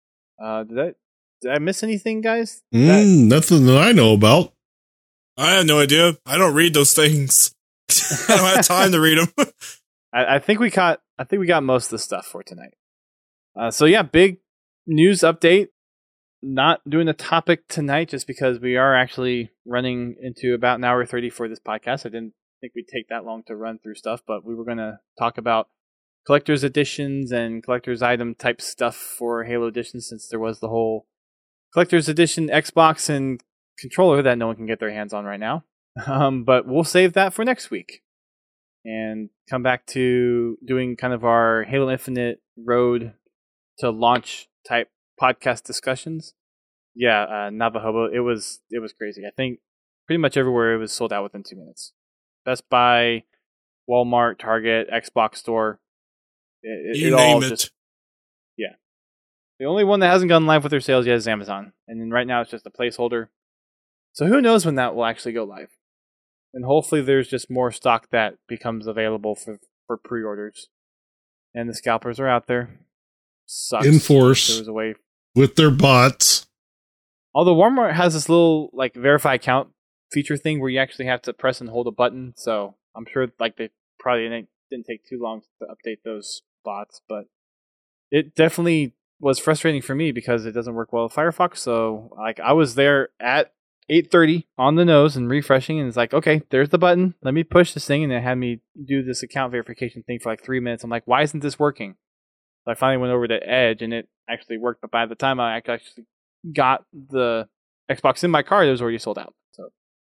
Did I miss anything, guys? Nothing that I know about. I have no idea. I don't read those things. I don't have time to read them. I think we got most of the stuff for tonight. So yeah, big news update. Not doing a topic tonight just because we are actually running into about an hour 30 for this podcast. I didn't think we'd take that long to run through stuff, but we were going to talk about collector's editions and collector's item type stuff for Halo Edition, since there was the whole collector's edition Xbox and controller that no one can get their hands on right now. But we'll save that for next week and come back to doing kind of our Halo Infinite road to launch type podcast discussions. Yeah, Navajo, it was crazy. I think pretty much everywhere it was sold out within 2 minutes. Best Buy, Walmart, Target, Xbox Store. You name it. Yeah. The only one that hasn't gone live with their sales yet is Amazon. And then right now it's just a placeholder. So who knows when that will actually go live. And hopefully there's just more stock that becomes available for pre-orders. And the scalpers are out there. Sucks. Enforce. There was a way with their bots. Although Walmart has this little like verify account feature thing where you actually have to press and hold a button. So I'm sure like they probably didn't take too long to update those bots, but it definitely was frustrating for me because it doesn't work well with Firefox. So like I was there at 8:30 on the nose and refreshing, and it's like, okay, there's the button. Let me push this thing, and it had me do this account verification thing for like 3 minutes. I'm like, why isn't this working? So I finally went over to Edge, and it actually worked. But by the time I actually got the Xbox in my car, it was already sold out. So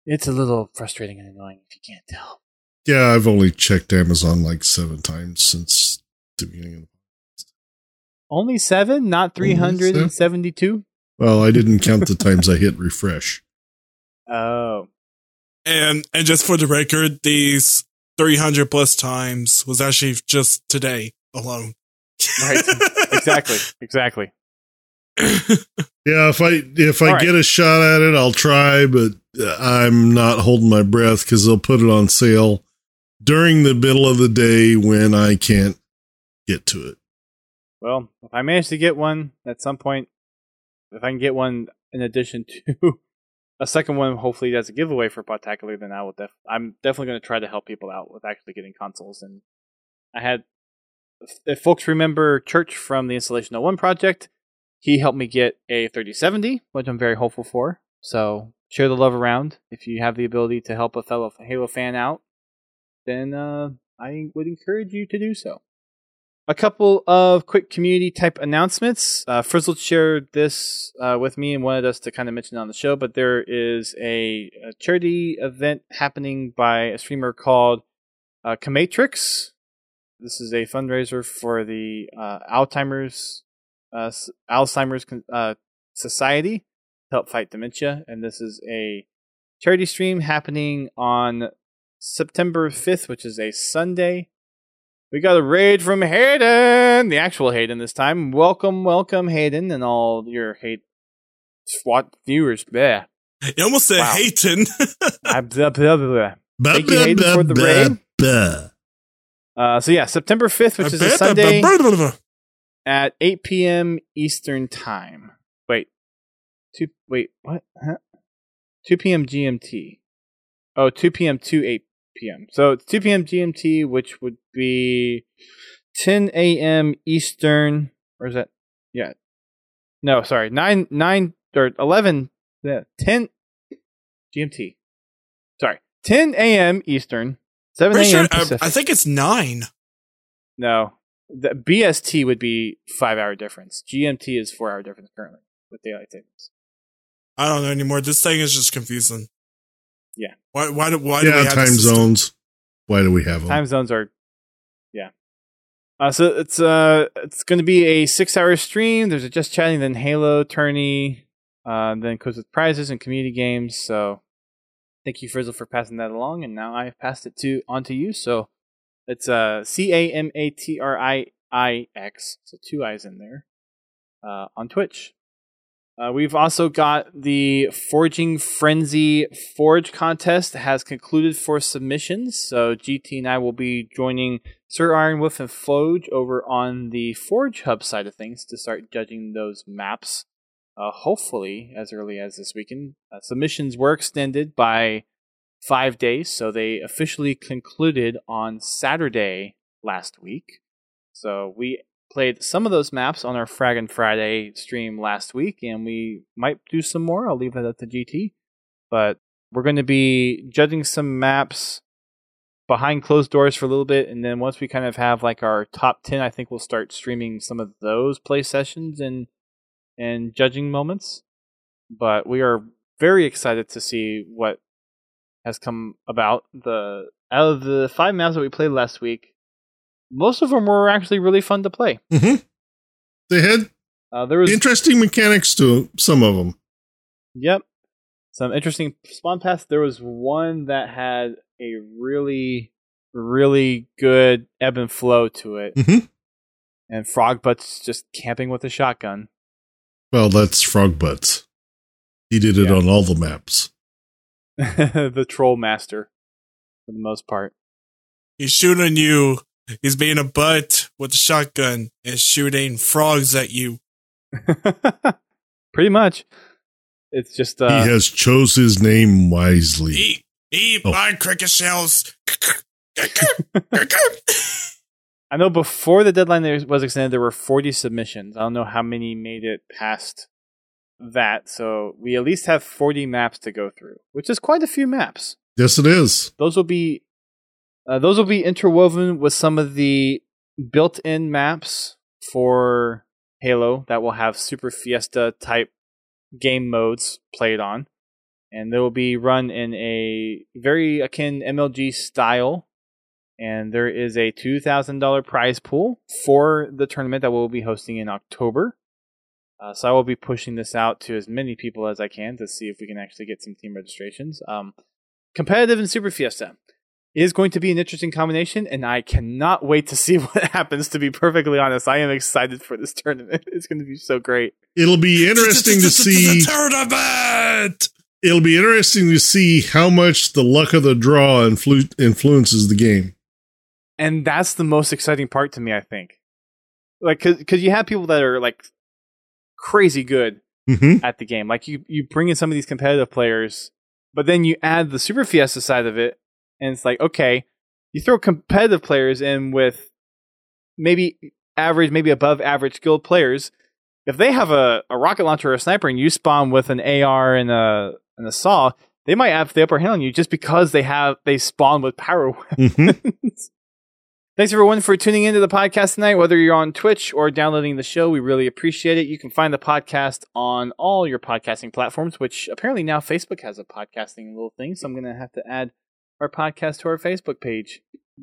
It's a little frustrating and annoying if you can't tell. Yeah, I've only checked Amazon like 7 times since the beginning of the podcast. Only 7, not 372? Well, I didn't count the times I hit refresh. Oh. And just for the record, these 300 plus times was actually just today alone. Right. Exactly. Yeah, if I get a shot at it, I'll try, but I'm not holding my breath because they'll put it on sale during the middle of the day when I can't get to it. Well, if I manage to get one at some point, if I can get one in addition to a second one, hopefully as a giveaway for Podtacular, then I'm definitely going to try to help people out with actually getting consoles. And I had, if folks remember Church from the Installation 01 project, he helped me get a 3070, which I'm very hopeful for. So share the love around. If you have the ability to help a fellow Halo fan out, then I would encourage you to do so. A couple of quick community type announcements. Frizzle shared this with me and wanted us to kind of mention it on the show, but there is a charity event happening by a streamer called Comatrix. This is a fundraiser for the Alzheimer's Society to help fight dementia, and this is a charity stream happening on September 5th, which is a Sunday. We got a raid from Hayden, the actual Hayden this time. Welcome, Hayden, and all your hate SWAT viewers. Bleh. You almost said Hayden. Thank you, Hayden, for the raid. So yeah, September 5th, which is a Sunday at 8 p.m. Eastern Time. What? 2 p.m. GMT. Oh, 2 p.m. to 8 p.m. So it's 2 p.m. GMT, which would be 10 a.m. Eastern. Or is that? Yeah. No, sorry. 9 or 11. Yeah, 10 GMT. Sorry. 10 a.m. Eastern. 7 a.m. Pacific. I think it's 9. No. The BST would be 5-hour difference. GMT is 4-hour difference currently with daylight savings. I don't know anymore. This thing is just confusing. Yeah. Why do we have time zones? Why do we have them? Time zones are, yeah. So it's going to be a 6-hour stream. There's a Just Chatting, then Halo tourney, then goes with prizes and community games. So thank you, Frizzle, for passing that along. And now I've passed it on to you. So it's CAMATRIIX, so 2 I's in there, on Twitch. We've also got the Forging Frenzy Forge contest that has concluded for submissions. So GT and I will be joining Sir Ironwolf and Floge over on the Forge Hub side of things to start judging those maps, hopefully as early as this weekend. Submissions were extended by 5 days, so they officially concluded on Saturday last week. So we played some of those maps on our Fraggin' Friday stream last week, and we might do some more. I'll leave that up to GT. But we're going to be judging some maps behind closed doors for a little bit, and then once we kind of have like our top 10, I think we'll start streaming some of those play sessions and judging moments. But we are very excited to see what has come about. Out of the 5 maps that we played last week, most of them were actually really fun to play. Mm-hmm. They had there was interesting mechanics to some of them. Yep. Some interesting spawn paths. There was one that had a really, really good ebb and flow to it. Mm-hmm. And Frogbutts just camping with a shotgun. Well, that's Frogbutts. He did it on all the maps. The Troll Master, for the most part. He's shooting you. He's being a butt with a shotgun and shooting frogs at you. Pretty much. It's just... he has chose his name wisely. Eat my cricket shells. I know before the deadline was extended, there were 40 submissions. I don't know how many made it past that. So we at least have 40 maps to go through, which is quite a few maps. Yes, it is. Those will be interwoven with some of the built-in maps for Halo that will have Super Fiesta type game modes played on. and they will be run in a very akin MLG style. And there is a $2,000 prize pool for the tournament that we'll be hosting in October. So I will be pushing this out to as many people as I can to see if we can actually get some team registrations. Competitive and Super Fiesta is going to be an interesting combination, and I cannot wait to see what happens, to be perfectly honest. I am excited for this tournament. It's going to be so great. It'll be interesting to see. Tournament! It'll be interesting to see how much the luck of the draw influences the game. And that's the most exciting part to me, I think. Like, because you have people that are like crazy good at the game. Like you bring in some of these competitive players, but then you add the Super Fiesta side of it, and it's like, okay, you throw competitive players in with maybe average, maybe above average skilled players. If they have a rocket launcher or a sniper, and you spawn with an AR and a saw, they might have the upper hand on you just because they spawn with power weapons. Thanks everyone for tuning into the podcast tonight. Whether you're on Twitch or downloading the show, we really appreciate it. You can find the podcast on all your podcasting platforms, which apparently now Facebook has a podcasting little thing. So I'm going to have to add our podcast to our Facebook page.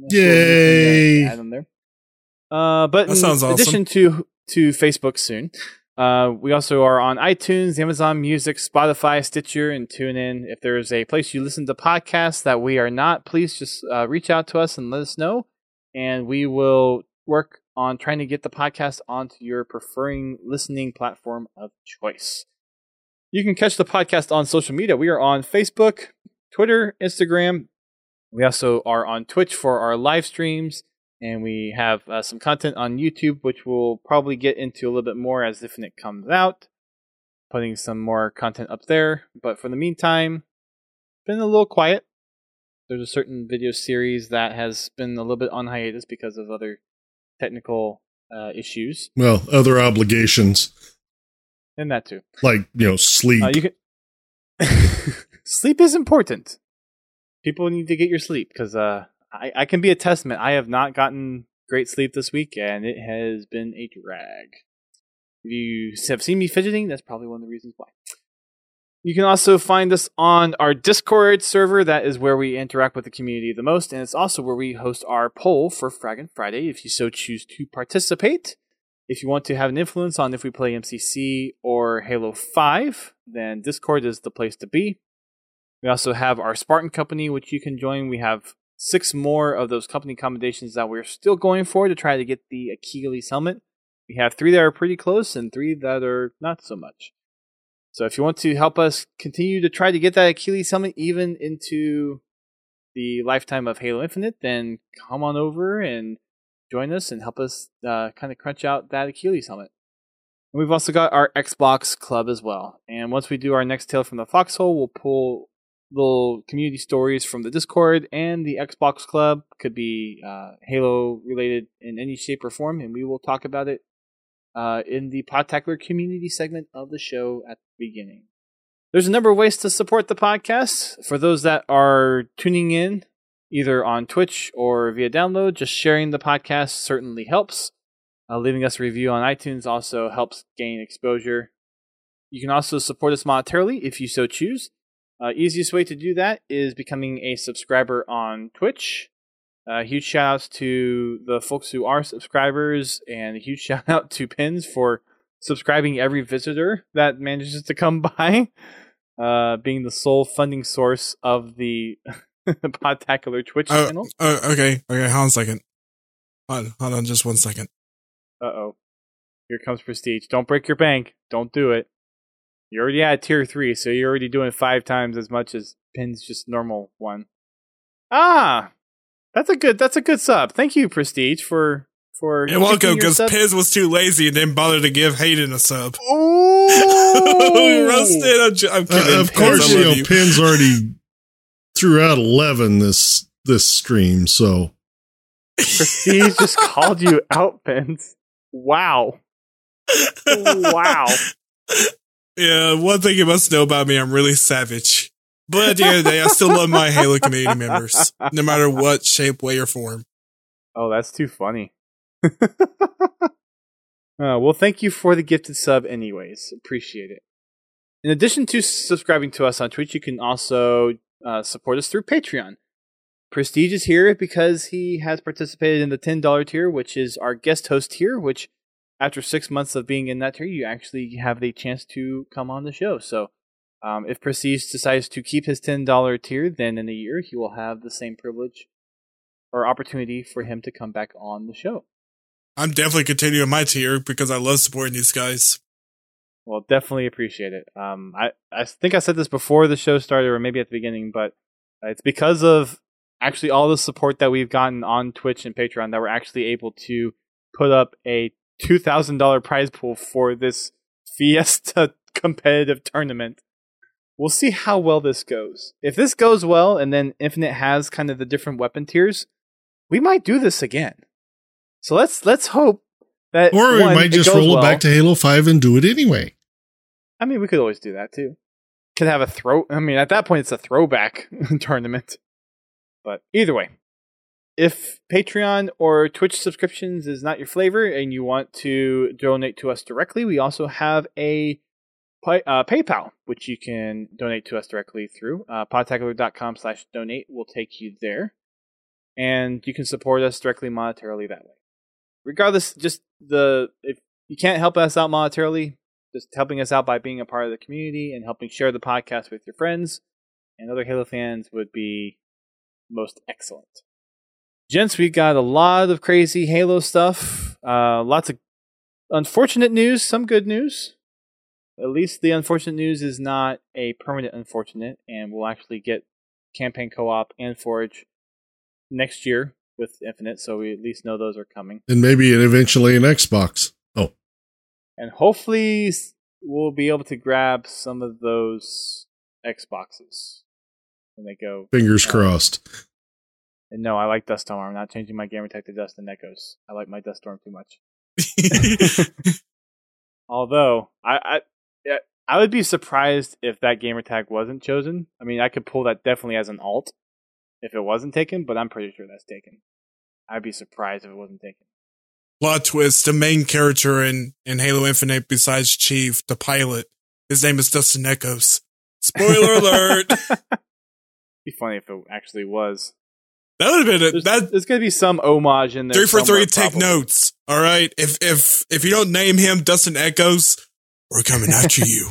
Yay! Add them there. But that sounds in addition to Facebook soon, we also are on iTunes, Amazon Music, Spotify, Stitcher, and TuneIn. If there's a place you listen to podcasts that we are not, please just reach out to us and let us know. And we will work on trying to get the podcast onto your preferring listening platform of choice. You can catch the podcast on social media. We are on Facebook, Twitter, Instagram. We also are on Twitch for our live streams. And we have some content on YouTube, which we'll probably get into a little bit more as if it comes out. Putting some more content up there. But for the meantime, been a little quiet. There's a certain video series that has been a little bit on hiatus because of other technical issues. Well, other obligations. And that too. Like, sleep. Sleep is important. People need to get your sleep because I can be a testament. I have not gotten great sleep this week, and it has been a drag. If you have seen me fidgeting, that's probably one of the reasons why. You can also find us on our Discord server. That is where we interact with the community the most, and it's also where we host our poll for Fraggin' Friday, if you so choose to participate. If you want to have an influence on if we play MCC or Halo 5, then Discord is the place to be. We also have our Spartan Company, which you can join. We have 6 more of those company commendations that we're still going for to try to get the Achilles helmet. We have 3 that are pretty close and 3 that are not so much. So if you want to help us continue to try to get that Achilles helmet even into the lifetime of Halo Infinite, then come on over and join us and help us kind of crunch out that Achilles helmet. And we've also got our Xbox Club as well. And once we do our next Tale from the Foxhole, we'll pull little community stories from the Discord and the Xbox Club. Could be Halo related in any shape or form, and we will talk about it in the Podtacular community segment of the show at the beginning. There's a number of ways to support the podcast. For those that are tuning in, either on Twitch or via download, just sharing the podcast certainly helps. Leaving us a review on iTunes also helps gain exposure. You can also support us monetarily if you so choose. Easiest way to do that is becoming a subscriber on Twitch. Huge shout outs to the folks who are subscribers, and a huge shout out to Pins for subscribing every visitor that manages to come by, being the sole funding source of the Podtacular Twitch channel. Okay, hold on a second. Hold on just 1 second. Uh-oh. Here comes Prestige. Don't break your bank. Don't do it. You're already at tier 3, so you're already doing 5 times as much as Pin's just normal one. Ah! That's a good sub. Thank you, Prestige, for You're welcome, because Piz was too lazy and didn't bother to give Hayden a sub. Oh! Roasted. I'm kidding. Of course, Pin's already threw out 11 this stream, so. Prestige just called you out, Pins. Wow. Wow. Yeah, one thing you must know about me, I'm really savage. But at the end of the day, I still love my Halo community members, no matter what shape, way, or form. Oh, that's too funny. Well, thank you for the gifted sub anyways. Appreciate it. In addition to subscribing to us on Twitch, you can also support us through Patreon. Prestige is here because he has participated in the $10 tier, which is our guest host tier, which after 6 months of being in that tier, you actually have the chance to come on the show. So if Prestige decides to keep his $10 tier, then in a year he will have the same privilege or opportunity for him to come back on the show. I'm definitely continuing my tier because I love supporting these guys. Well, definitely appreciate it. I think I said this before the show started, or maybe at the beginning, but it's because of actually all the support that we've gotten on Twitch and Patreon that we're actually able to put up a $2,000 prize pool for this Fiesta competitive tournament. We'll see how well this goes. If this goes well, and then Infinite has kind of the different weapon tiers, we might do this again. So let's hope that. Or we might just roll it back to Halo 5 and do it anyway. I mean, we could always do that too. Could have at that point, it's a throwback tournament. But either way, if Patreon or Twitch subscriptions is not your flavor and you want to donate to us directly, we also have a PayPal, which you can donate to us directly through. Podtacular.com/donate will take you there. And you can support us directly monetarily that way. Regardless, if you can't help us out monetarily, just helping us out by being a part of the community and helping share the podcast with your friends and other Halo fans would be most excellent. Gents, we got a lot of crazy Halo stuff. Lots of unfortunate news, some good news. At least the unfortunate news is not a permanent unfortunate, and we'll actually get campaign co-op and Forge next year with Infinite, so we at least know those are coming. And maybe eventually an Xbox. Oh. And hopefully we'll be able to grab some of those Xboxes when they go. Fingers crossed. And no, I like Dust Storm. I'm not changing my gamertag to Dust and Echoes. I like my Dust Storm too much. Although, I would be surprised if that gamertag wasn't chosen. I mean, I could pull that definitely as an alt if it wasn't taken, but I'm pretty sure that's taken. I'd be surprised if it wasn't taken. Plot twist, the main character in Halo Infinite besides Chief, the pilot, his name is Dustin Echoes. Spoiler alert! It'd be funny if it actually was. That would have been there's going to be some homage in there. 3 for 3, take probably. notes. All right, if you don't name him Dustin Echoes, we're coming after you.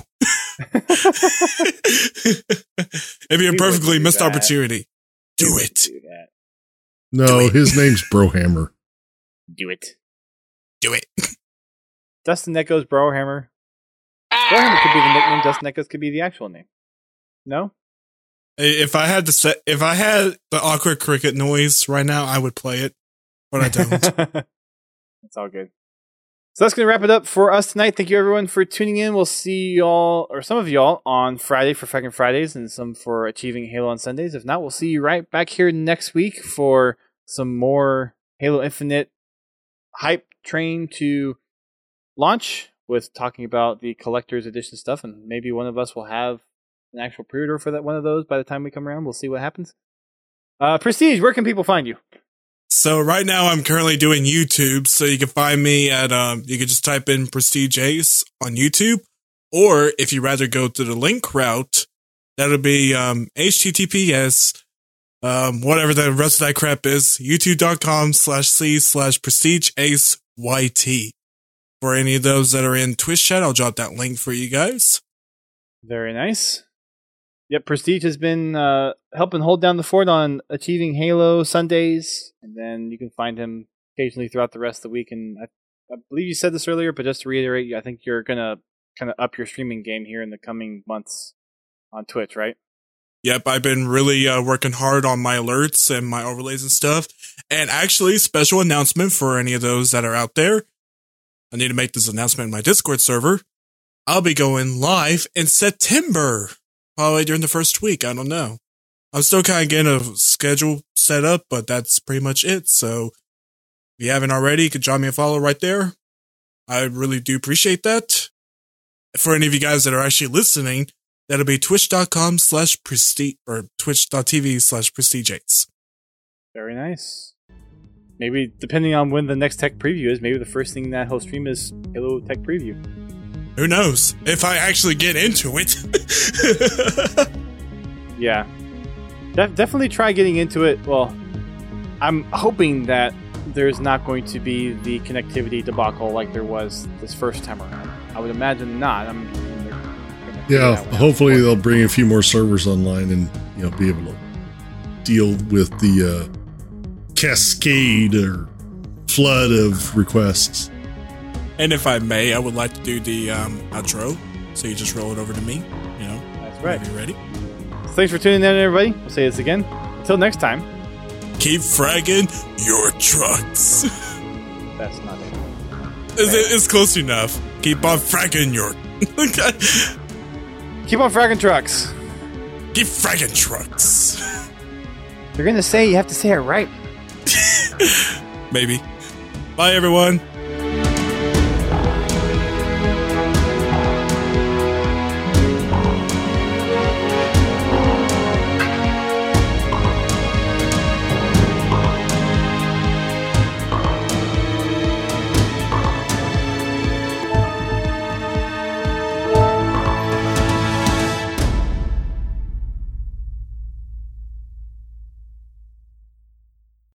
It'd be a perfectly missed opportunity. Do it. No, his name's Brohammer. Do it. Do it. Dustin Echoes Brohammer. Brohammer could be the nickname. Dustin Echoes could be the actual name. No? If I had the awkward cricket noise right now, I would play it, but I don't. It's all good. So that's going to wrap it up for us tonight. Thank you everyone for tuning in. We'll see y'all, or some of y'all, on Friday for Fucking Fridays and some for Achieving Halo on Sundays. If not, we'll see you right back here next week for some more Halo Infinite hype train to launch with talking about the collector's edition stuff, and maybe one of us will have an actual pre-order for that one of those by the time we come around. We'll see what happens. Prestige, where can people find you? So right now I'm currently doing YouTube, so you can find me at, you can just type in Prestige Ace on YouTube, or if you rather go to the link route, that'll be, HTTPS, whatever the rest of that crap is, youtube.com/c/PrestigeAceYT. For any of those that are in Twitch chat, I'll drop that link for you guys. Very nice. Yep, Prestige has been helping hold down the fort on Achieving Halo Sundays, and then you can find him occasionally throughout the rest of the week. And I believe you said this earlier, but just to reiterate, I think you're going to kind of up your streaming game here in the coming months on Twitch, right? Yep, I've been really working hard on my alerts and my overlays and stuff. And actually, special announcement for any of those that are out there. I need to make this announcement in my Discord server. I'll be going live in September. Probably during the first week. I don't know. I'm still kind of getting a schedule set up, but that's pretty much it. So if you haven't already, you can drop me a follow right there. I really do appreciate that. For any of you guys that are actually listening, that'll be twitch.com/prestige or twitch.tv/prestigeates. Very nice. Maybe depending on when the next tech preview is, maybe the first thing that he'll stream is Halo Tech Preview. Who knows if I actually get into it? Yeah. Definitely try getting into it. Well, I'm hoping that there's not going to be the connectivity debacle like there was this first time around. I would imagine not. Yeah, hopefully they'll bring a few more servers online and be able to deal with the cascade or flood of requests. And if I may, I would like to do the outro. So you just roll it over to me. That's right. Are you ready? Thanks for tuning in, everybody. We'll say this again. Until next time. Keep fragging your trucks. That's not it. It's close enough. Keep on fragging your... Keep on fragging trucks. Keep fragging trucks. You're going to say, you have to say it right. Maybe. Bye, everyone.